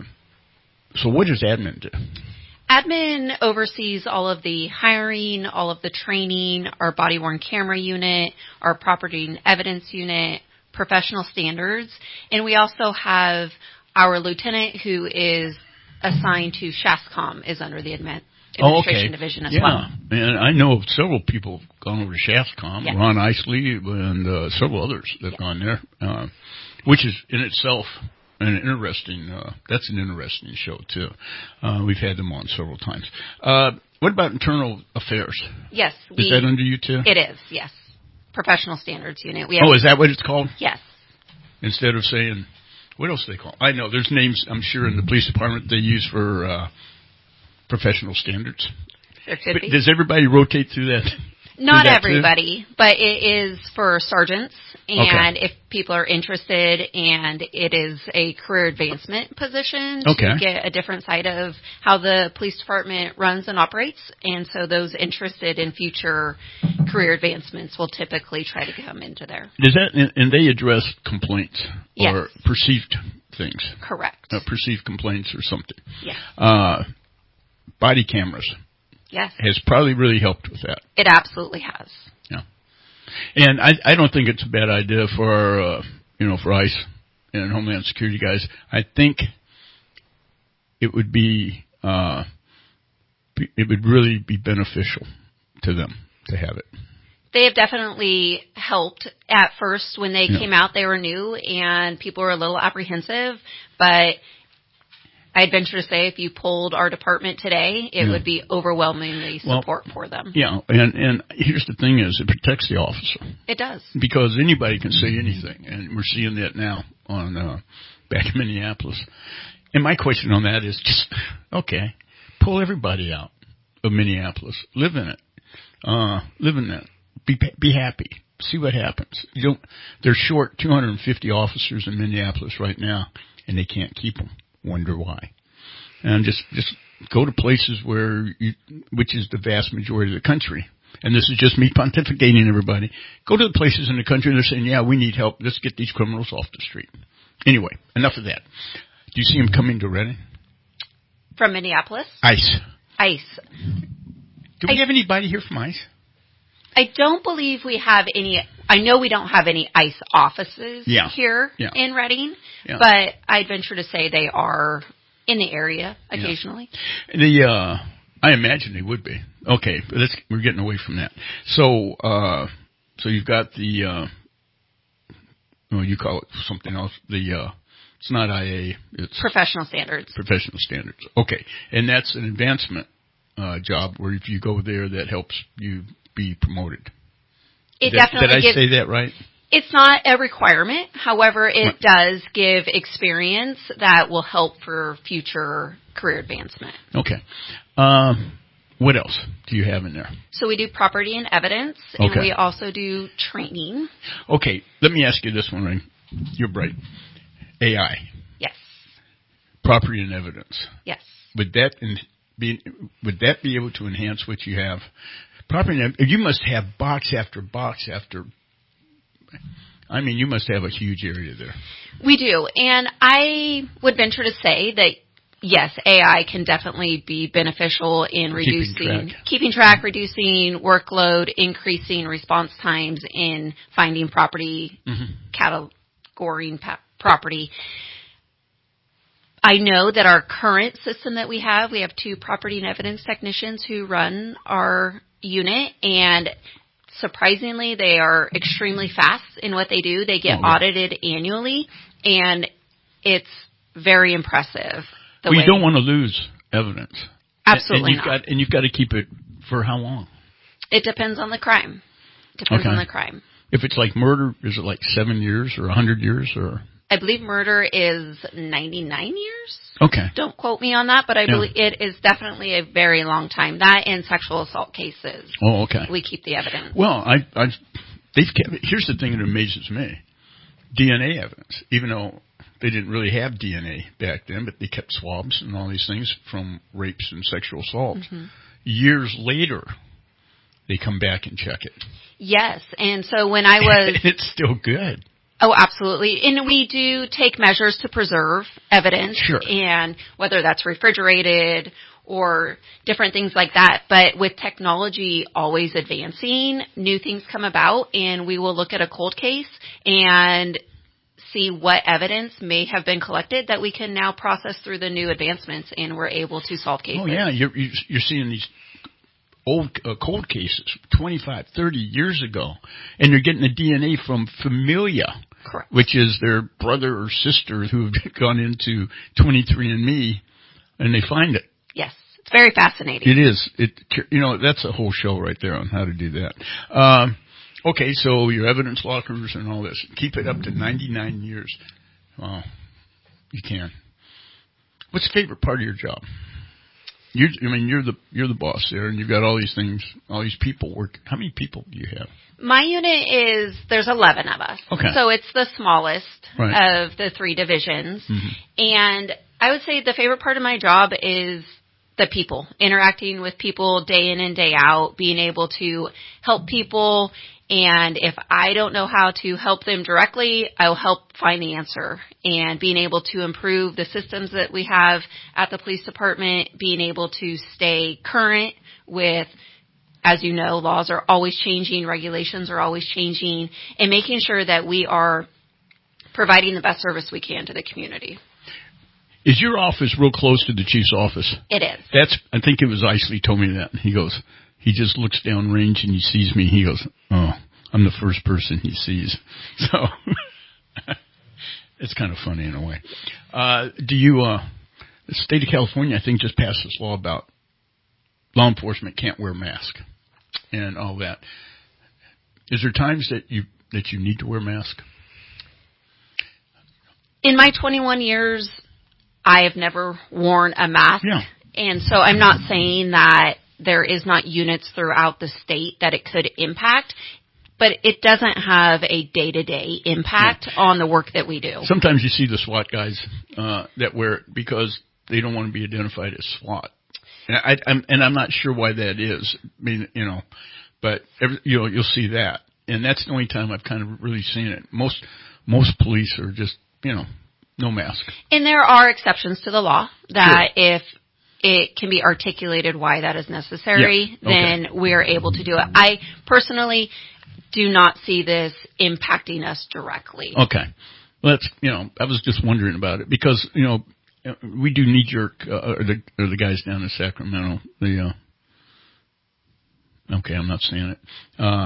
so what does admin do? Admin oversees all of the hiring, all of the training, our body-worn camera unit, our property and evidence unit, professional standards, and we also have our lieutenant who is assigned to SHASCOM, is under the admin. Administration oh, okay. Division as yeah. well. And I know of several people have gone over to SHASCOM, yeah. Ron Isley and uh, several others that have yeah. gone there, uh, which is in itself an interesting, uh, that's an interesting show too. Uh, we've had them on several times. Uh, what about internal affairs? Yes. Is we, that under you too? It is, yes. Professional Standards Unit. We have, oh, is that what it's called? Yes. Instead of saying, what else do they call it? I know, there's names, I'm sure, in the police department they use for, uh, professional standards. There could but be. Does everybody rotate through that? Not through that everybody, too? But it is for sergeants, and okay. if people are interested, and it is a career advancement position okay. to get a different side of how the police department runs and operates, and so those interested in future career advancements will typically try to come into there. Does that, and they address complaints yes. or perceived things? Correct. Uh, perceived complaints or something. Yes. Uh, Body cameras. Yes. Has probably really helped with that. It absolutely has. Yeah. And I, I don't think it's a bad idea for our, uh, you know, for ICE and Homeland Security guys. I think it would be, uh, it would really be beneficial to them to have it. They have definitely helped. At first, when they yeah. came out, they were new and people were a little apprehensive, but I'd venture to say if you polled our department today, it yeah. would be overwhelmingly support well, for them. Yeah, and, and here's the thing is, it protects the officer. It does. Because anybody can say anything, and we're seeing that now on uh, back in Minneapolis. And my question on that is just, okay, pull everybody out of Minneapolis. Live in it. Uh, live in that. Be be happy. See what happens. You don't, they're short two hundred fifty officers in Minneapolis right now, and they can't keep them. Wonder why. And just, just go to places where you, which is the vast majority of the country. And this is just me pontificating everybody. Go to the places in the country they're saying, yeah, we need help. Let's get these criminals off the street. Anyway, enough of that. Do you see them coming to Redding? From Minneapolis? ICE. ICE. Do we I, have anybody here from ICE? I don't believe we have any. I know we don't have any ICE offices yeah. here yeah. in Redding, yeah. but I'd venture to say they are in the area occasionally. Yeah. The uh, I imagine they would be. Okay, but let's, we're getting away from that. So, uh, so you've got the uh, well, you call it something else. The uh, it's not I A. It's professional standards. Professional standards. Okay, and that's an advancement uh, job where if you go there, that helps you be promoted. It did, definitely did I gives, say that right? It's not a requirement. However, it does give experience that will help for future career advancement. Okay. Um, what else do you have in there? So we do property and evidence, and Okay. we also do training. Okay, let me ask you this one, Ray. You're bright. A I. Yes. Property and evidence. Yes. Would that in, be would that be able to enhance what you have? Property and you must have box after box after. I mean, you must have a huge area there. We do, and I would venture to say that yes, A I can definitely be beneficial in reducing Keeping track. keeping track, reducing workload, increasing response times in finding property, Mm-hmm. categorizing pa- property. I know that our current system that we have, we have two property and evidence technicians who run our unit, and surprisingly, they are extremely fast in what they do. They get Oh, yeah. audited annually, and it's very impressive. The Well, way you don't want to lose evidence. Absolutely and you've not. Got, and you've got to keep it for how long? It depends on the crime. Depends Okay. on the crime. If it's like murder, is it like seven years or a hundred years or? I believe murder is ninety-nine years. Okay. Don't quote me on that, but I Yeah. believe it is definitely a very long time. That and sexual assault cases. Oh, okay. We keep the evidence. Well, I, I, they've kept. Here's the thing that amazes me: D N A evidence. Even though they didn't really have D N A back then, but they kept swabs and all these things from rapes and sexual assaults. Mm-hmm. Years later, they come back and check it. Yes, and so when I was it's still good. Oh, absolutely. And we do take measures to preserve evidence, Sure. and whether that's refrigerated or different things like that. But with technology always advancing, new things come about, and we will look at a cold case and see what evidence may have been collected that we can now process through the new advancements, and we're able to solve cases. Oh, yeah. You're, you're seeing these old uh, cold cases twenty-five, thirty years ago, and you're getting the D N A from familia. Correct. Which is their brother or sister who have gone into twenty-three and me, and they find it. Yes, it's very fascinating. It is. It you know that's a whole show right there on how to do that. Um, okay, so your evidence lockers and all this, keep it up to ninety-nine years. Wow, you can. What's the favorite part of your job? You, I mean, you're the you're the boss there, and you've got all these things, all these people work. How many people do you have? My unit is, there's eleven of us. Okay. So it's the smallest Right. of the three divisions. Mm-hmm. And I would say the favorite part of my job is the people, interacting with people day in and day out, being able to help people. And if I don't know how to help them directly, I'll help find the answer. And being able to improve the systems that we have at the police department, being able to stay current with, as you know, laws are always changing, regulations are always changing, and making sure that we are providing the best service we can to the community. Is your office real close to the chief's office? It is. That's. I think it was Isley told me that. He goes. He just looks down range and he sees me. He goes, "Oh, I'm the first person he sees." So it's kind of funny in a way. Uh, do you? Uh, the state of California, I think, just passed this law about law enforcement can't wear masks and all that. Is there times that you that you need to wear a mask? In my twenty-one years, I have never worn a mask. Yeah. And so I'm not saying that there is not units throughout the state that it could impact, but it doesn't have a day-to-day impact yeah. on the work that we do. Sometimes you see the SWAT guys uh, that wear it because they don't want to be identified as SWAT. And, I, I'm, and I'm not sure why that is. I mean, you know, but every, you know, you'll see that, and that's the only time I've kind of really seen it. Most most police are just, you know, no mask. And there are exceptions to the law that sure. if it can be articulated why that is necessary, yeah. okay. then we're able to do it. I personally do not see this impacting us directly. Okay. Well, that's, you know, I was just wondering about it because, you know, we do knee-jerk, uh, or, the, or the guys down in Sacramento, the, uh, okay, I'm not saying it, uh,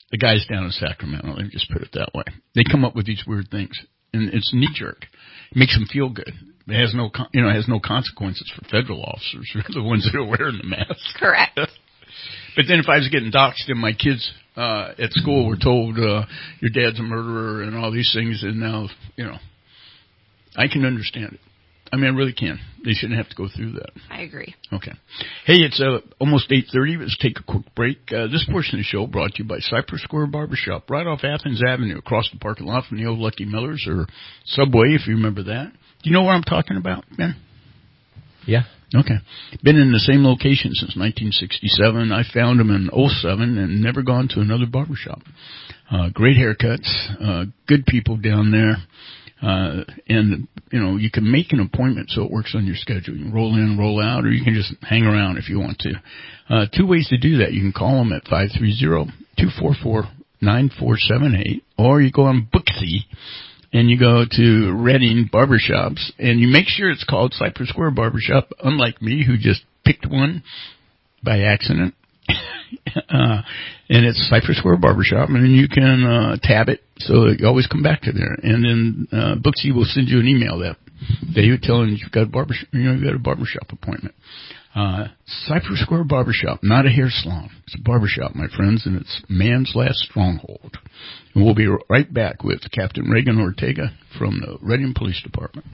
the guys down in Sacramento, let me just put it that way, they come up with these weird things, and it's knee jerk. It makes them feel good. It has no, you know, it has no consequences for federal officers, or the ones that are wearing the mask. Correct. But then if I was getting doxxed and my kids uh, at school were told uh, your dad's a murderer and all these things, and now, you know, I can understand it. I mean, I really can. They shouldn't have to go through that. I agree. Okay. Hey, it's uh, almost eight thirty. Let's take a quick break. Uh, this portion of the show brought to you by Cypress Square Barbershop, right off Athens Avenue, across the parking lot from the old Lucky Miller's or Subway, if you remember that. Do you know what I'm talking about, Ben? Yeah. Okay. Been in the same location since nineteen sixty-seven. I found them in oh seven and never gone to another barbershop. Uh, great haircuts, uh, good people down there. Uh, and, you know, you can make an appointment so it works on your schedule. You can roll in, roll out, or you can just hang around if you want to. Uh, two ways to do that. You can call them at five three zero, two four four, nine four seven eight, or you go on Booksy and you go to Redding Barbershops, and you make sure it's called Cypress Square Barbershop, unlike me, who just picked one by accident. uh, and it's Cypress Square Barbershop, and then you can uh, tab it so that you always come back to there. And then uh, Booksy will send you an email that day telling you you've got a barbershop, you know, you've got a barbershop appointment. Uh, Cypress Square Barbershop, not a hair salon. It's a barbershop, my friends, and it's man's last stronghold. And we'll be right back with Captain Reagan Ortega from the Reading Police Department.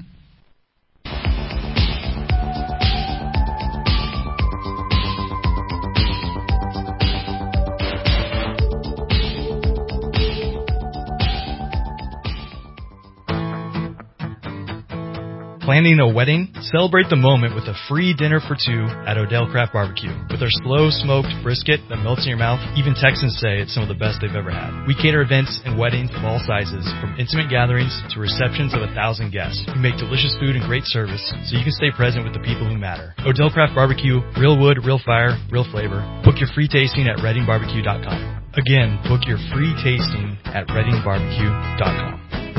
Planning a wedding? Celebrate the moment with a free dinner for two at Odell Craft Barbecue. With our slow-smoked brisket that melts in your mouth, even Texans say it's some of the best they've ever had. We cater events and weddings of all sizes, from intimate gatherings to receptions of a thousand guests. We make delicious food and great service, so you can stay present with the people who matter. Odell Craft Barbecue, real wood, real fire, real flavor. Book your free tasting at reading barbecue dot com. Again, book your free tasting at reading barbecue dot com.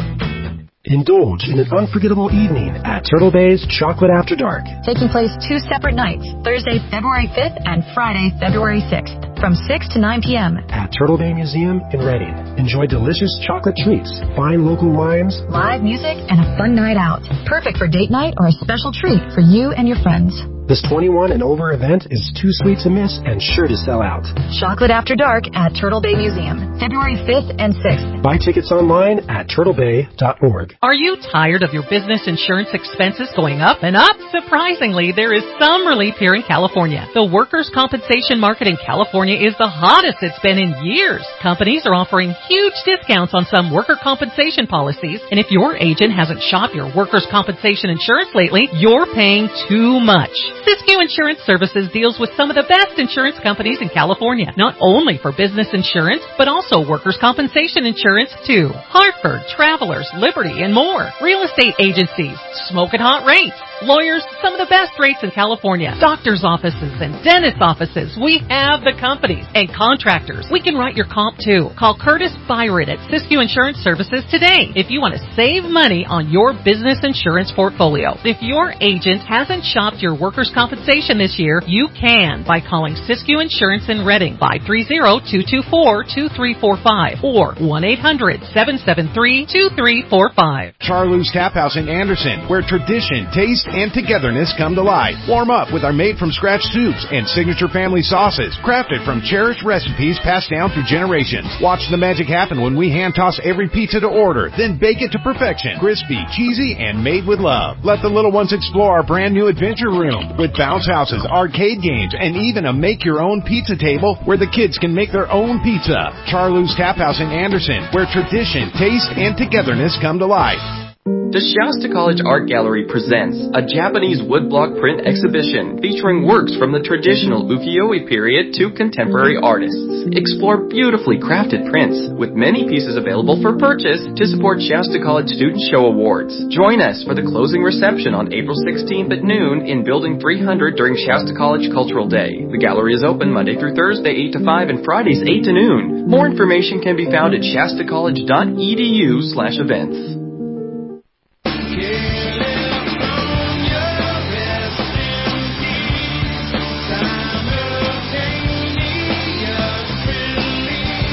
Indulge in an unforgettable evening at Turtle Bay's Chocolate After Dark. Taking place two separate nights, Thursday, February fifth and Friday, February sixth, from six to nine p.m. at Turtle Bay Museum in Reading. Enjoy delicious chocolate treats, fine local wines, live music, and a fun night out. Perfect for date night or a special treat for you and your friends. This twenty-one and over event is too sweet to miss and sure to sell out. Chocolate After Dark at Turtle Bay Museum, February fifth and sixth. Buy tickets online at turtle bay dot org. Are you tired of your business insurance expenses going up and up? Surprisingly, there is some relief here in California. The workers' compensation market in California is the hottest it's been in years. Companies are offering huge discounts on some worker compensation policies, and if your agent hasn't shopped your workers' compensation insurance lately, you're paying too much. Siskiyou Insurance Services deals with some of the best insurance companies in California, not only for business insurance, but also workers' compensation insurance too. Hartford, Travelers, Liberty, and more. Real estate agencies, smoking hot rates. Lawyers, some of the best rates in California. Doctors' offices and dentist offices. We have the companies. And contractors. We can write your comp too. Call Curtis Byron at Siskiyou Insurance Services today if you want to save money on your business insurance portfolio. If your agent hasn't shopped your workers' compensation this year, you can by calling Siskiyou Insurance in Reading, five three zero, two two four, two three four five or one eight hundred, seven seven three, two three four five. Charlou's Tap House in Anderson, where tradition, taste, and togetherness come to life. Warm up with our made-from-scratch soups and signature family sauces, crafted from cherished recipes passed down through generations. Watch the magic happen when we hand-toss every pizza to order, then bake it to perfection. Crispy, cheesy, and made with love. Let the little ones explore our brand-new adventure room with bounce houses, arcade games, and even a make-your-own pizza table where the kids can make their own pizza. Charlou's Tap House in Anderson, where tradition, taste, and togetherness come to life. The Shasta College Art Gallery presents a Japanese woodblock print exhibition featuring works from the traditional ukiyo-e period to contemporary artists. Explore beautifully crafted prints with many pieces available for purchase to support Shasta College Student Show Awards. Join us for the closing reception on April sixteenth at noon in Building three hundred during Shasta College Cultural Day. The gallery is open Monday through Thursday eight to five and Fridays eight to noon. More information can be found at shastacollege.edu slash events.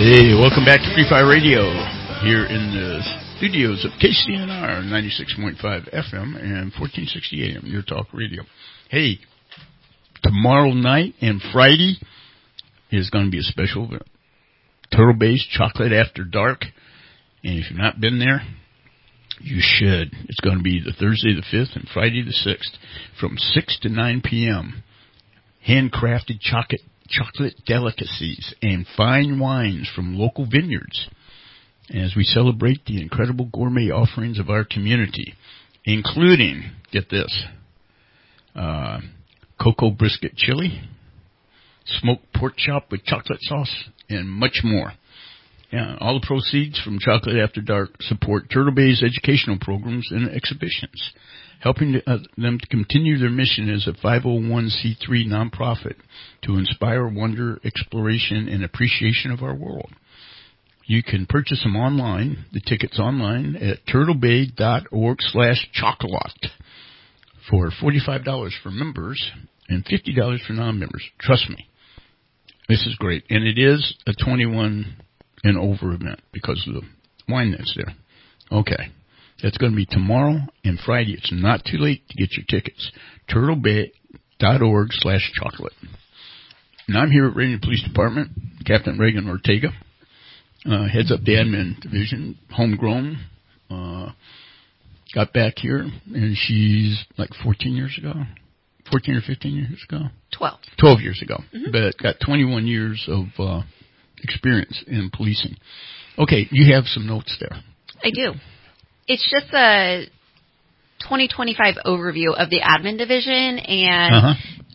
Hey, welcome back to Free Fire Radio here in the studios of K C N R ninety-six point five F M and fourteen sixty A M, Your Talk Radio. Hey, tomorrow night and Friday is going to be a special event. Turtle Bay's Chocolate After Dark. And if you've not been there, you should. It's going to be the Thursday the fifth and Friday the sixth from six to nine p.m. Handcrafted chocolate chocolate delicacies and fine wines from local vineyards as we celebrate the incredible gourmet offerings of our community, including, get this, uh, cocoa brisket chili, smoked pork chop with chocolate sauce, and much more. Yeah, all the proceeds from Chocolate After Dark support Turtle Bay's educational programs and exhibitions, helping to, uh, them to continue their mission as a five oh one c three nonprofit to inspire wonder, exploration, and appreciation of our world. You can purchase them online, the tickets online, at turtlebay.org slash chocolate for forty-five dollars for members and fifty dollars for non-members. Trust me, this is great. And it is a twenty-one and over event because of the wine that's there. Okay. That's going to be tomorrow and Friday. It's not too late to get your tickets. turtlebay.org slash chocolate. And I'm here at Rainier Police Department. Captain Reagan Ortega uh, heads up the admin division, homegrown. Uh, got back here, and she's like fourteen years ago. fourteen or fifteen years ago? twelve. twelve years ago. Mm-hmm. But got twenty-one years of uh, experience in policing. Okay, you have some notes there. I do. It's just a twenty twenty-five overview of the admin division, and uh-huh.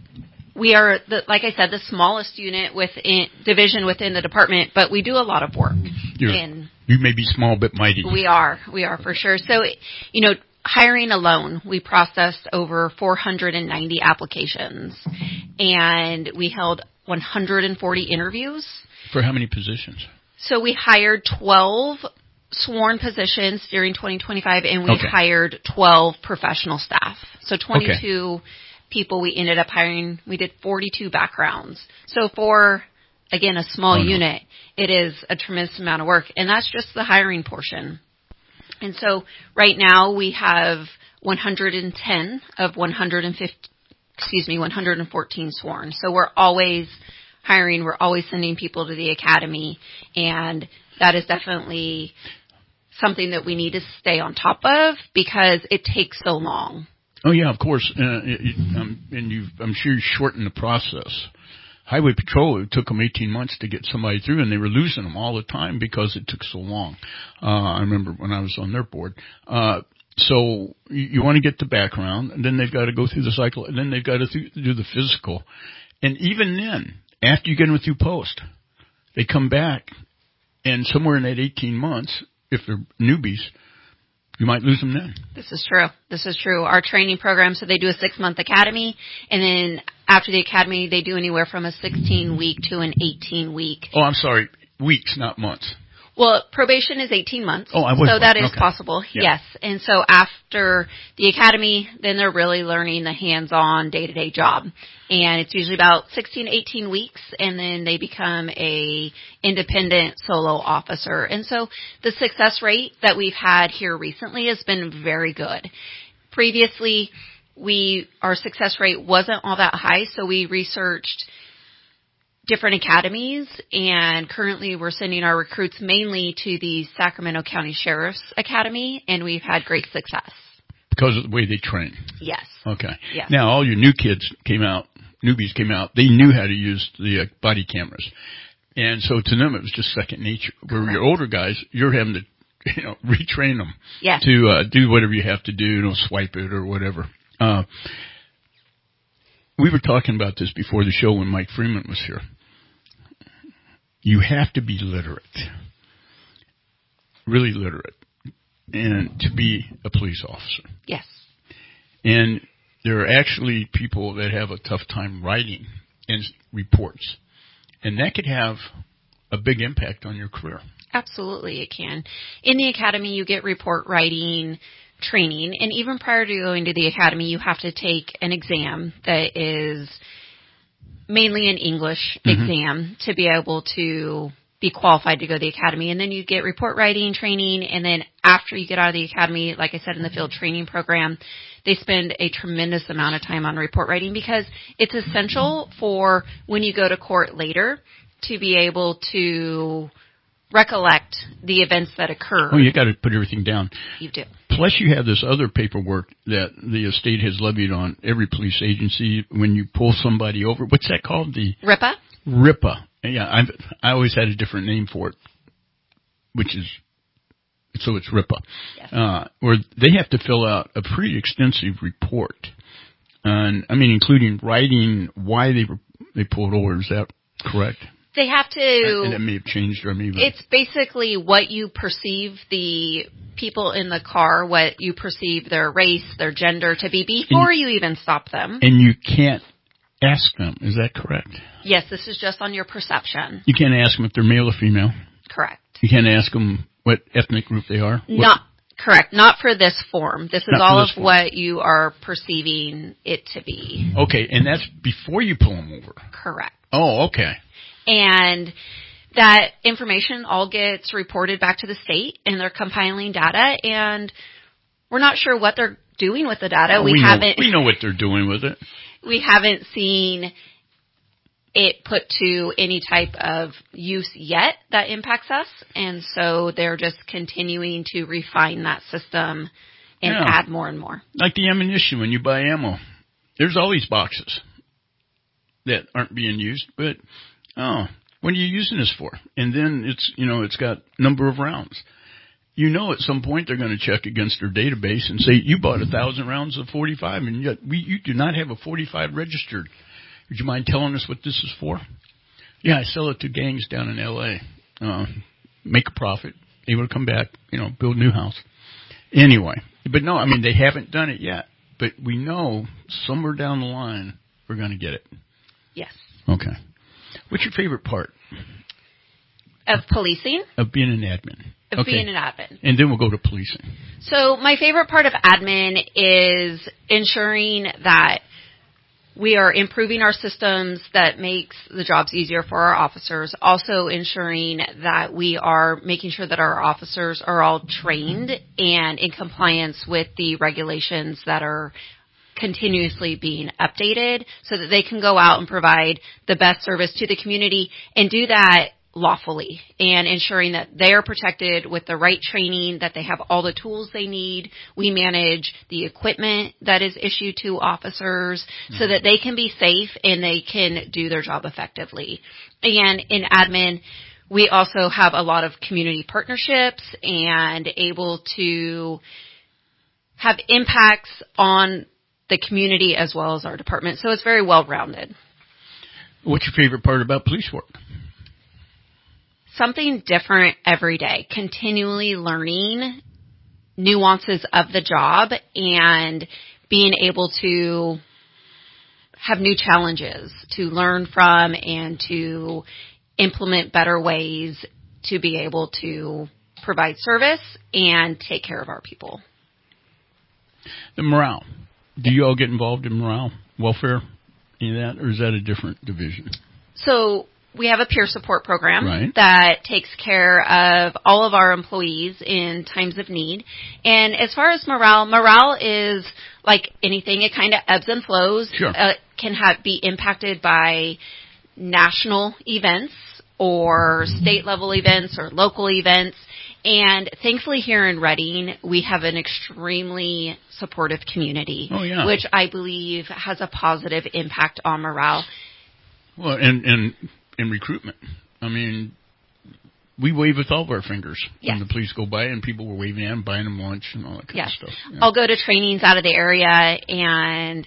we are, the, like I said, the smallest unit within division within the department, but we do a lot of work. And you may be small but mighty. We are. We are for sure. So, you know, hiring alone, we processed over four hundred ninety applications, and we held one hundred forty interviews. For how many positions? So we hired twelve sworn positions during twenty twenty-five, and we okay. hired twelve professional staff. So twenty-two okay. people we ended up hiring. We did forty-two backgrounds. So for, again, a small oh, no. unit, it is a tremendous amount of work, and that's just the hiring portion. And so right now we have one hundred ten of one hundred fifty, excuse me, one hundred fourteen sworn. So we're always hiring. We're always sending people to the academy, and that is definitely something that we need to stay on top of because it takes so long. Oh, yeah, of course. Uh, it, um, and you've, I'm sure you shortened the process. Highway Patrol, it took them eighteen months to get somebody through, and they were losing them all the time because it took so long. Uh, I remember when I was on their board. Uh, so you, you want to get the background, and then they've got to go through the cycle, and then they've got to th- do the physical. And even then, after you get them through post, they come back, and somewhere in that eighteen months, if they're newbies, you might lose them then. This is true. This is true. Our training program, so they do a six-month academy, and then after the academy, they do anywhere from a sixteen-week to an eighteen-week. Oh, I'm sorry. Weeks, not months. Well, probation is eighteen months. Oh, I was. So that is okay. possible, yeah. yes. And so after the academy, then they're really learning the hands-on day-to-day job. And it's usually about sixteen to eighteen weeks, and then they become a independent solo officer. And so the success rate that we've had here recently has been very good. Previously, we our success rate wasn't all that high, so we researched different academies, and currently we're sending our recruits mainly to the Sacramento County Sheriff's Academy, and we've had great success. Because of the way they train? Yes. Okay. Yes. Now, all your new kids came out, newbies came out, they knew how to use the uh, body cameras. And so to them it was just second nature. Where Correct. Your older guys, you're having to, you know, retrain them yes. to uh, do whatever you have to do, you know, swipe it or whatever. Uh, we were talking about this before the show when Mike Freeman was here. You have to be literate, really literate, and to be a police officer. Yes. And there are actually people that have a tough time writing in reports, and that could have a big impact on your career. Absolutely, it can. In the academy, you get report writing training, and even prior to going to the academy, you have to take an exam that is mainly an English mm-hmm. exam to be able to be qualified to go to the academy. And then you get report writing training. And then after you get out of the academy, like I said, in the field training program, they spend a tremendous amount of time on report writing because it's essential for when you go to court later to be able to recollect the events that occurred. Oh, you got to put everything down. You do. Plus, you have this other paperwork that the state has levied on every police agency when you pull somebody over. What's that called? The R I P A? R I P A. Yeah, I've, I always had a different name for it, which is, so it's R I P A. Yes. Uh, where they have to fill out a pretty extensive report. And, I mean, including writing why they were, they pulled over. Is that correct? They have to. And it may have changed, or maybe it's basically what you perceive the people in the car, what you perceive their race, their gender to be before and, you even stop them. And you can't ask them. Is that correct? Yes, this is just on your perception. You can't ask them if they're male or female. Correct. You can't ask them what ethnic group they are. Not what? Correct. Not for this form. This is Not all this of form. what you are perceiving it to be. Okay, and that's before you pull them over. Correct. Oh, okay. And that information all gets reported back to the state, and they're compiling data, and we're not sure what they're doing with the data. Oh, we, we haven't. Know, we know what they're doing with it. We haven't seen it put to any type of use yet that impacts us, and so they're just continuing to refine that system and yeah. add more and more. Like the ammunition when you buy ammo. There's all these boxes that aren't being used, but oh, what are you using this for? And then it's, you know, it's got number of rounds. You know, at some point they're going to check against their database and say, you bought a thousand rounds of forty-five and yet we, you do not have a forty-five registered. Would you mind telling us what this is for? Yeah, I sell it to gangs down in L A. Uh, make a profit, able to come back, you know, build a new house. Anyway, but no, I mean, they haven't done it yet, but we know somewhere down the line we're going to get it. Yes. Okay. What's your favorite part? Of policing? Of being an admin. Of okay. being an admin. And then we'll go to policing. So my favorite part of admin is ensuring that we are improving our systems that makes the jobs easier for our officers. Also ensuring that we are making sure that our officers are all trained and in compliance with the regulations that are continuously being updated so that they can go out and provide the best service to the community and do that lawfully and ensuring that they're protected with the right training, that they have all the tools they need. We manage the equipment that is issued to officers mm-hmm. so that they can be safe and they can do their job effectively. And in admin, we also have a lot of community partnerships and able to have impacts on the community as well as our department. So it's very well-rounded. What's your favorite part about police work? Something different every day, continually learning nuances of the job and being able to have new challenges to learn from and to implement better ways to be able to provide service and take care of our people. The morale. Do you all get involved in morale, welfare, any of that, or is that a different division? So we have a peer support program right. that takes care of all of our employees in times of need. And as far as morale, morale is like anything. It kind of ebbs and flows. Sure. Uh, can have, be impacted by national events or state level events or local events. And thankfully here in Redding, we have an extremely supportive community, oh, yeah. which I believe has a positive impact on morale. Well, and, and, and recruitment. I mean, we wave with all of our fingers yes. when the police go by and people were waving at them, buying them lunch and all that kind yes. of stuff. Yeah. I'll go to trainings out of the area and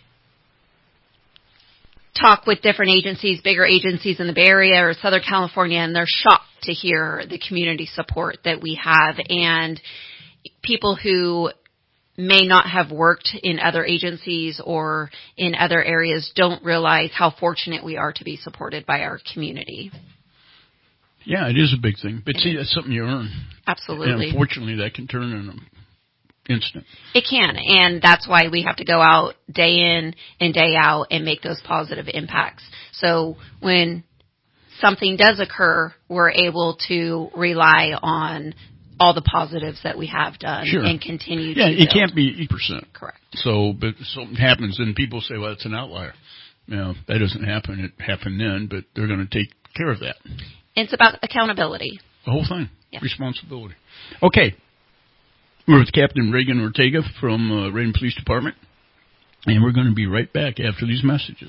talk with different agencies, bigger agencies in the Bay Area or Southern California, and they're shocked to hear the community support that we have. And people who may not have worked in other agencies or in other areas don't realize how fortunate we are to be supported by our community. Yeah, it is a big thing. But see, that's something you earn. Absolutely. And unfortunately, that can turn in an instant. It can, and that's why we have to go out day in and day out and make those positive impacts. So when something does occur, we're able to rely on all the positives that we have done sure. and continue yeah, to it build. can't be eighty percent. Correct. So, but something happens, and people say, well, it's an outlier. You know, that doesn't happen. It happened then, but they're going to take care of that. It's about accountability. The whole thing. Yeah. Responsibility. Okay. We're with Captain Reagan Ortega from uh, Reading Police Department, and we're going to be right back after these messages.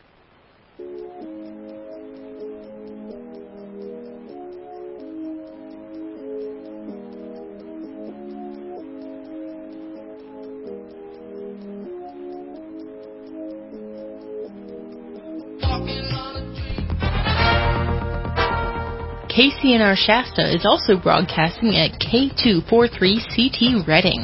K C N R Shasta is also broadcasting at K two forty-three C T Reading.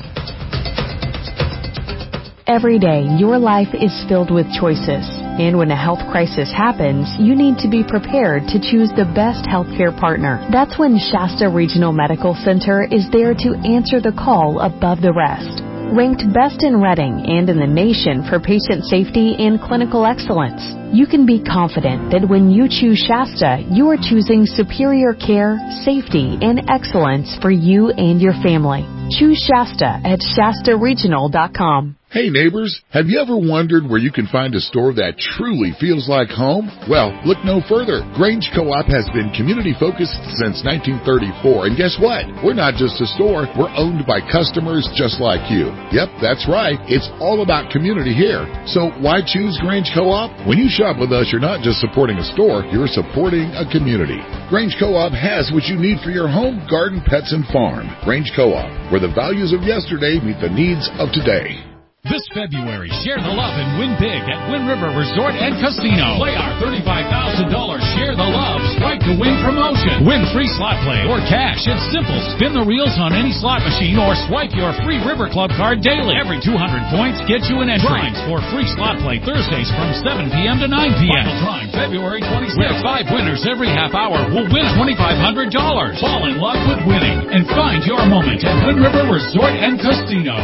Every day, your life is filled with choices. And when a health crisis happens, you need to be prepared to choose the best healthcare partner. That's when Shasta Regional Medical Center is there to answer the call above the rest. Ranked best in Reading and in the nation for patient safety and clinical excellence, you can be confident that when you choose Shasta, you are choosing superior care, safety, and excellence for you and your family. Choose Shasta at Shasta Regional dot com. Hey neighbors, have you ever wondered where you can find a store that truly feels like home? Well, look no further. Grange Co-op has been community focused since nineteen thirty-four, and guess what? We're not just a store, we're owned by customers just like you. Yep, that's right. It's all about community here. So why choose Grange Co-op? When you shop with us, you're not just supporting a store, you're supporting a community. Grange Co-op has what you need for your home, garden, pets, and farm. Grange Co-op, where the values of yesterday meet the needs of today. This February, share the love and win big at Wind River Resort and Casino. Play our thirty-five thousand dollars Share the Love Strike to Win promotion. Win free slot play or cash. It's simple. Spin the reels on any slot machine or swipe your free River Club card daily. Every two hundred points gets you an entry. Drawings for free slot play Thursdays from seven p.m. to nine p.m. Final time, February twenty-sixth. Five winners every half hour will win twenty-five hundred dollars. Fall in love with winning and find your moment at Wind River Resort and Casino.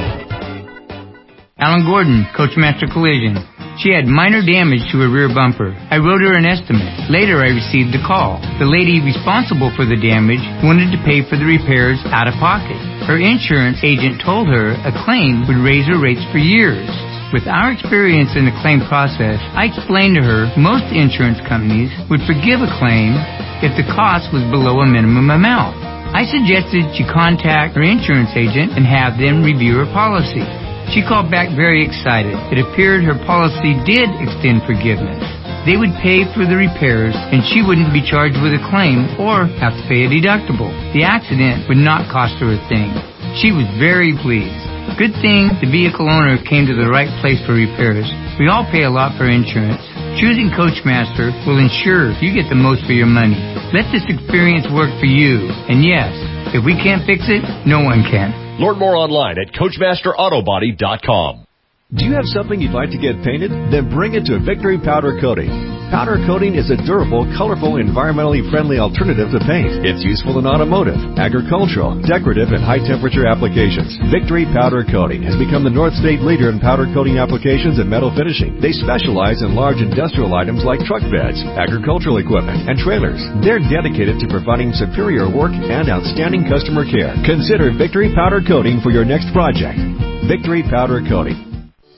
Alan Gordon, Coachmaster Collision. She had minor damage to her rear bumper. I wrote her an estimate. Later, I received a call. The lady responsible for the damage wanted to pay for the repairs out of pocket. Her insurance agent told her a claim would raise her rates for years. With our experience in the claim process, I explained to her most insurance companies would forgive a claim if the cost was below a minimum amount. I suggested she contact her insurance agent and have them review her policy. She called back very excited. It appeared her policy did extend forgiveness. They would pay for the repairs, and she wouldn't be charged with a claim or have to pay a deductible. The accident would not cost her a thing. She was very pleased. Good thing the vehicle owner came to the right place for repairs. We all pay a lot for insurance. Choosing Coachmaster will ensure you get the most for your money. Let this experience work for you. And yes, if we can't fix it, no one can. Learn more online at Coachmaster Auto Body dot com. Do you have something you'd like to get painted? Then bring it to Victory Powder Coating. Powder coating is a durable, colorful, environmentally friendly alternative to paint. It's useful in automotive, agricultural, decorative, and high-temperature applications. Victory Powder Coating has become the North State leader in powder coating applications and metal finishing. They specialize in large industrial items like truck beds, agricultural equipment, and trailers. They're dedicated to providing superior work and outstanding customer care. Consider Victory Powder Coating for your next project. Victory Powder Coating.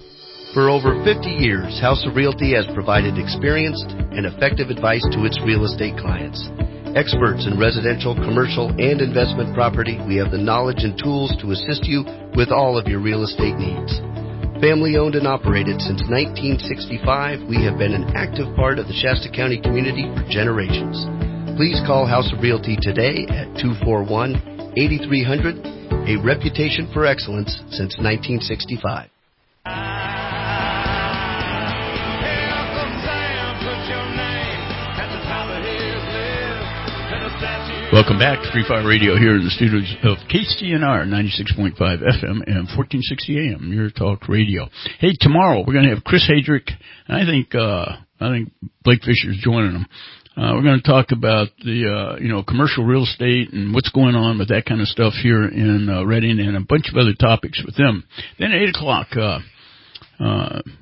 For over fifty years, House of Realty has provided experienced and effective advice to its real estate clients. Experts in residential, commercial, and investment property, we have the knowledge and tools to assist you with all of your real estate needs. Family owned and operated since nineteen sixty-five, we have been an active part of the Shasta County community for generations. Please call House of Realty today at two four one, eight three zero zero, a reputation for excellence since nineteen sixty-five. Welcome back to Free Fire Radio here in the studios of K C N R ninety-six point five F M and fourteen sixty A M, your talk radio. Hey, tomorrow we're going to have Chris Hadrick, and I think uh, I think Blake Fisher's joining them. Uh, we're going to talk about the uh, you know commercial real estate and what's going on with that kind of stuff here in uh, Reading, and a bunch of other topics with them. Then at eight o'clock, uh, uh,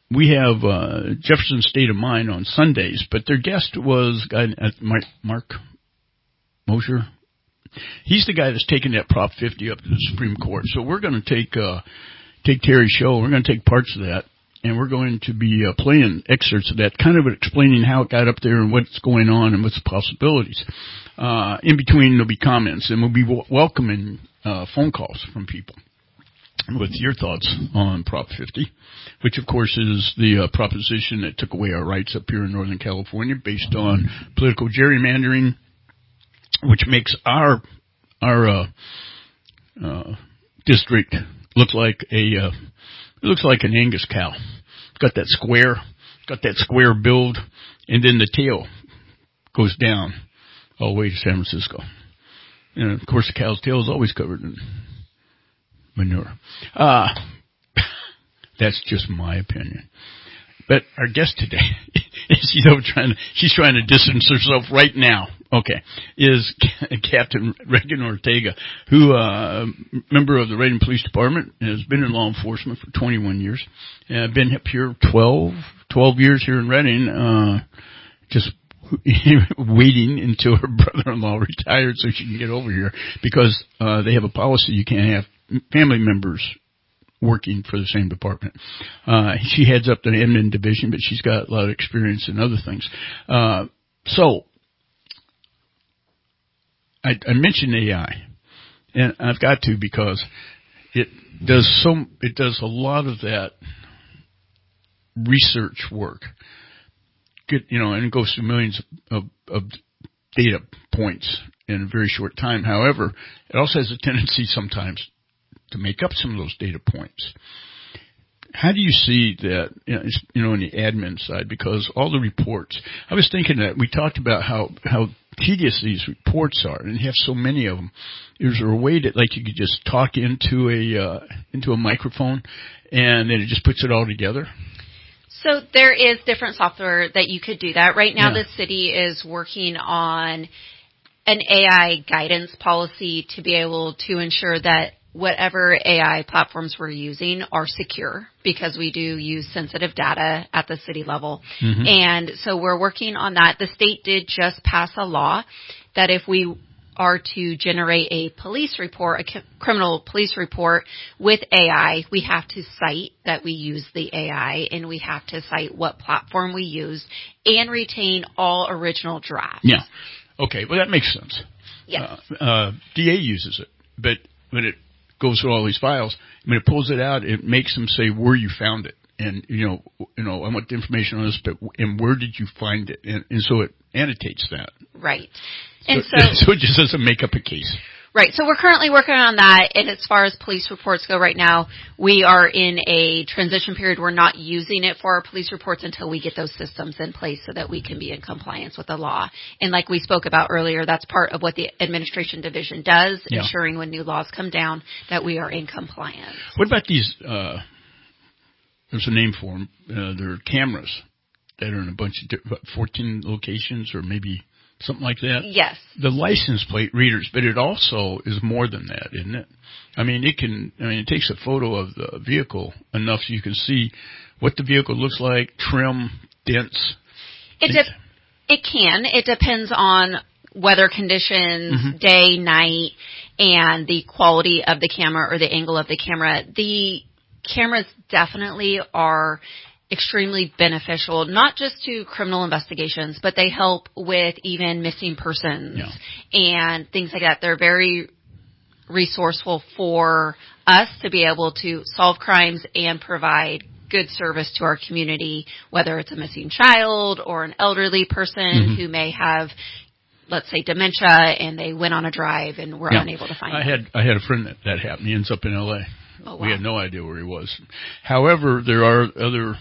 we have uh, Jefferson State of Mind on Sundays, but their guest was a guy at Mark, Mark Mosher. He's the guy that's taking that Prop fifty up to the Supreme Court. So we're going to take uh, take Terry's show. We're going to take parts of that, and we're going to be uh, playing excerpts of that, kind of explaining how it got up there and what's going on and what's the possibilities. Uh, in between, there'll be comments, and we'll be w- welcoming uh, phone calls from people with your thoughts on Prop fifty, which, of course, is the uh, proposition that took away our rights up here in Northern California based on political gerrymandering, which makes our our uh, uh, district look like a uh, it looks like an Angus cow. It's got that square, it's got that square build, and then the tail goes down all the way to San Francisco. And of course, the cow's tail is always covered in manure. Uh, that's just my opinion. But our guest today, she's over trying to, she's trying to distance herself right now. Okay, is Captain Reagan Ortega, who, uh, member of the Redding Police Department, has been in law enforcement for twenty-one years. Uh, been up here twelve, twelve years here in Redding, uh, just waiting until her brother-in-law retired so she can get over here because, uh, they have a policy you can't have family members working for the same department. Uh, she heads up the Edmond division, but she's got a lot of experience in other things. Uh, so, I, I mentioned A I, and I've got to because it does so, it does a lot of that research work. Good, you know, and it goes through millions of, of data points in a very short time. However, it also has a tendency sometimes to make up some of those data points. How do you see that, you know, on the admin side? Because all the reports, I was thinking that we talked about how, how tedious these reports are, and you have so many of them. Is there a way that, like, you could just talk into a, uh, into a microphone and then it just puts it all together? So there is different software that you could do that. Right now, Yeah. the city is working on an A I guidance policy to be able to ensure that whatever A I platforms we're using are secure, because we do use sensitive data at the city level. Mhm. And so we're working on that. The state did just pass a law that if we are to generate a police report, a c- criminal police report with A I, we have to cite that we use the A I, and we have to cite what platform we used and retain all original drafts. Yeah. Okay. Well, that makes sense. Yes. Uh, uh, D A uses it, but when it goes through all these files, when it pulls it out, it makes them say where you found it. And, you know, you know, I want the information on this, but, and where did you find it? And, and so it annotates that. Right. And so, so, so it just doesn't make up a case. right. So we're currently working on that. And as far as police reports go right now, we are in a transition period. We're not using it for our police reports until we get those systems in place so that we can be in compliance with the law. And like we spoke about earlier, that's part of what the administration division does, Yeah. ensuring when new laws come down that we are in compliance. What about these, uh, there's a name for them, uh, they're cameras that are in a bunch of di- what, fourteen locations or maybe something like that? Yes. The license plate readers, but it also is more than that, isn't it? I mean, it can, I mean, it takes a photo of the vehicle enough so you can see what the vehicle looks like, trim, dents. It de- it can. It depends on weather conditions, Mhm. day, night, and the quality of the camera or the angle of the camera. The cameras definitely are extremely beneficial, not just to criminal investigations, but they help with even missing persons and things like that. They're very resourceful for us to be able to solve crimes and provide good service to our community, whether it's a missing child or an elderly person Mhm. who may have, let's say, dementia and they went on a drive and were Yeah. unable to find I them. had I had a friend that that happened. He ends up in L A. Oh, wow. We had no idea where he was. However, there are other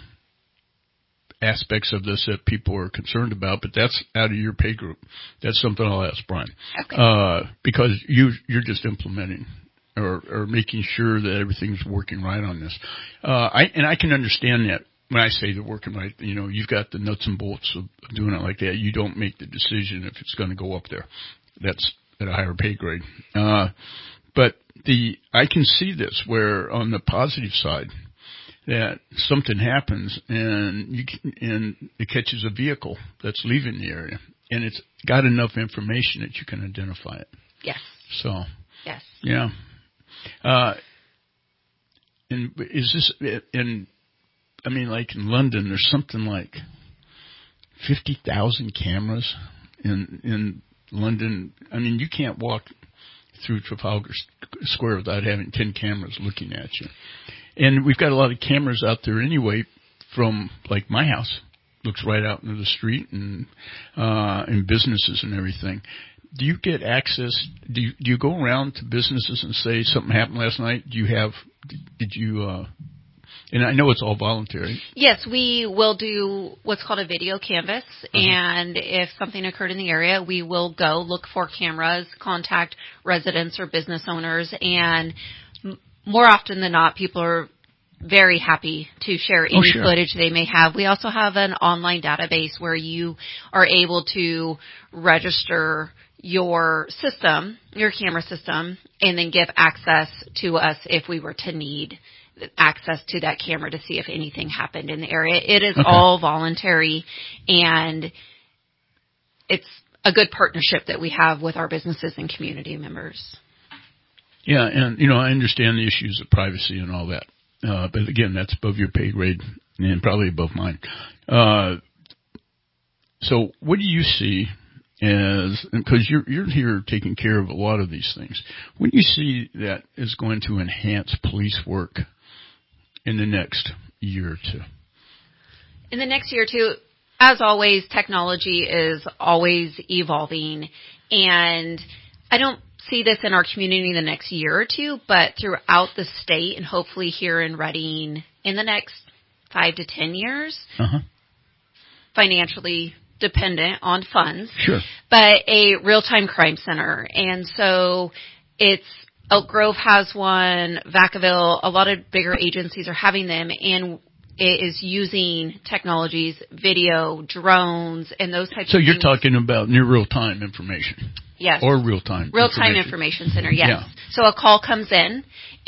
aspects of this that people are concerned about, but that's out of your pay group. That's something I'll ask Brian. Okay. Uh, because you, you're just implementing or, or making sure that everything's working right on this. Uh, I, and I can understand that when I say they're working right, you know, you've got the nuts and bolts of doing it like that. You don't make the decision if it's going to go up there. That's at a higher pay grade. Uh, but the, I can see this where on the positive side, that something happens and you can, and it catches a vehicle that's leaving the area, and it's got enough information that you can identify it. Yes. So. Yes. Yeah. Uh, and is this in? I mean, like in London, there's something like fifty thousand cameras in in London. I mean, you can't walk through Trafalgar Square without having ten cameras looking at you. And we've got a lot of cameras out there anyway. From like my house, looks right out into the street, and uh, and businesses and everything. Do you get access? Do you, do you go around to businesses and say something happened last night? Do you have? Did you? Uh, and I know it's all voluntary. Yes, we will do what's called a video canvas, uh-huh. and if something occurred in the area, we will go look for cameras, contact residents or business owners, and m- more often than not, people are very happy to share any oh, sure. footage they may have. We also have an online database where you are able to register your system, your camera system, and then give access to us if we were to need access to that camera to see if anything happened in the area. It is okay. all voluntary, and it's a good partnership that we have with our businesses and community members. Yeah, and, you know, I understand the issues of privacy and all that. Uh, but again, that's above your pay grade and probably above mine. Uh, so what do you see as, because you're, you're here taking care of a lot of these things, what do you see that is going to enhance police work in the next year or two? In the next year or two, as always, technology is always evolving, and I don't see this in our community in the next year or two, but throughout the state and hopefully here in Redding in the next five to ten years, uh-huh. financially dependent on funds, sure. but a real-time crime center. And so it's Elk Grove has one, Vacaville, a lot of bigger agencies are having them, and it is using technologies, video, drones, and those types so of things. So you're talking about near real-time information? Yes. Or real-time Real-time information. information center, yes. Yeah. So a call comes in,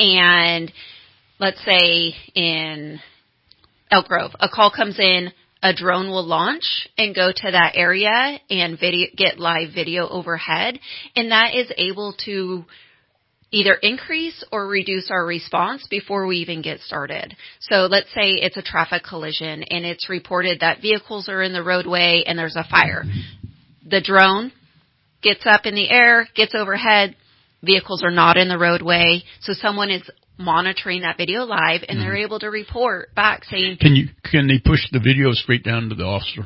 and let's say in Elk Grove, a call comes in, a drone will launch and go to that area and video, get live video overhead, and that is able to either increase or reduce our response before we even get started. So let's say it's a traffic collision and it's reported that vehicles are in the roadway and there's a fire. The drone gets up in the air, gets overhead, vehicles are not in the roadway, so someone is monitoring that video live, and mm-hmm. they're able to report back saying... Can you can they push the video straight down to the officer?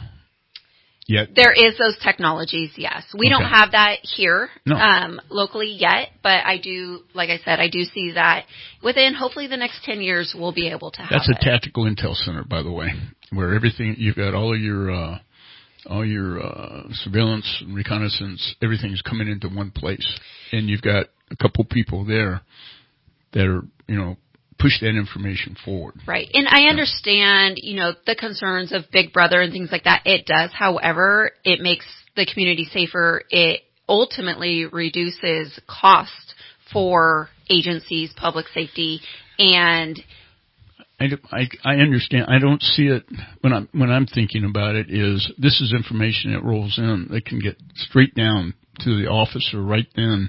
Yet? There is those technologies, yes. We okay. don't have that here no. um, locally yet, but I do, like I said, I do see that within hopefully the next ten years we'll be able to have That's it. a tactical intel center, by the way, where everything, you've got all of your... Uh, all your uh, surveillance, reconnaissance, everything's coming into one place. And you've got a couple people there that are, you know, push that information forward. Right. And I understand, you know, the concerns of Big Brother and things like that. It does. However, it makes the community safer. It ultimately reduces cost for agencies, public safety, and I, I, I understand. I don't see it when I'm when I'm thinking about it. Is this is information that rolls in that can get straight down to the officer right then,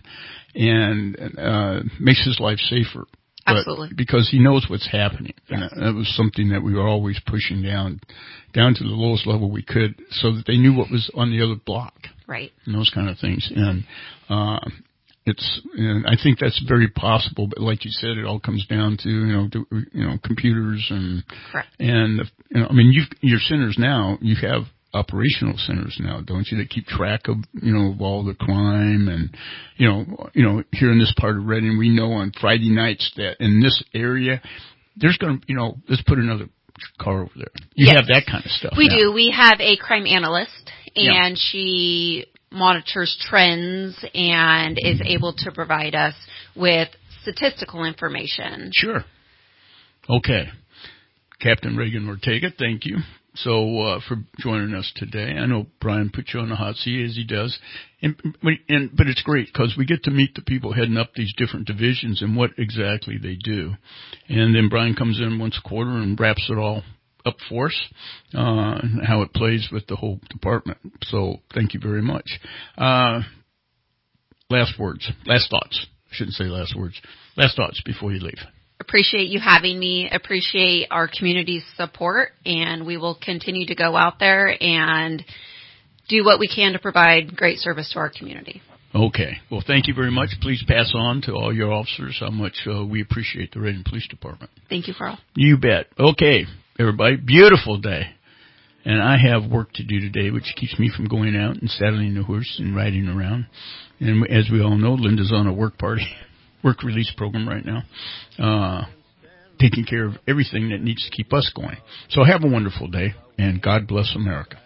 and uh, makes his life safer. But absolutely, because he knows what's happening, yes. and that was something that we were always pushing down, down to the lowest level we could, so that they knew what was on the other block, right, and those kind of things. And uh, It's, and I think that's very possible, but like you said, it all comes down to, you know, to, you know, computers and, correct. and, you know, I mean, you've, your centers now, you have operational centers now, don't you, that keep track of, you know, of all the crime and, you know, you know, here in this part of Redding, we know on Friday nights that in this area, there's going to, you know, let's put another car over there. You yes. have that kind of stuff. We now. do. We have a crime analyst, and yeah. she monitors trends and is able to provide us with statistical information. Sure. Okay. Captain Reagan Ortega, thank you So uh, for joining us today. I know Brian put you on the hot seat as he does, and, and but it's great because we get to meet the people heading up these different divisions and what exactly they do. And then Brian comes in once a quarter and wraps it all up for us, uh, and how it plays with the whole department. So thank you very much. Uh, last words, last thoughts. I shouldn't say last words. Last thoughts before you leave. Appreciate you having me. Appreciate our community's support, and we will continue to go out there and do what we can to provide great service to our community. Okay. Well, thank you very much. Please pass on to all your officers how much uh, we appreciate the Reading Police Department. Thank you, Carl. You bet. Okay, everybody. Beautiful day. And I have work to do today, which keeps me from going out and saddling the horse and riding around. And as we all know, Linda's on a work party. Work release program right now, uh, taking care of everything that needs to keep us going. So have a wonderful day, and God bless America.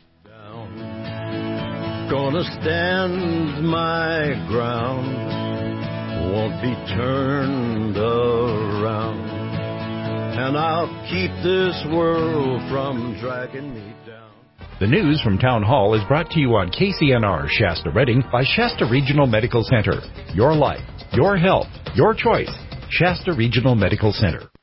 Gonna stand my ground, won't be turned around, and I'll keep this world from dragging me down. The news from Town Hall is brought to you on K C N R Shasta Reading by Shasta Regional Medical Center. Your life, your health, your choice. Shasta Regional Medical Center.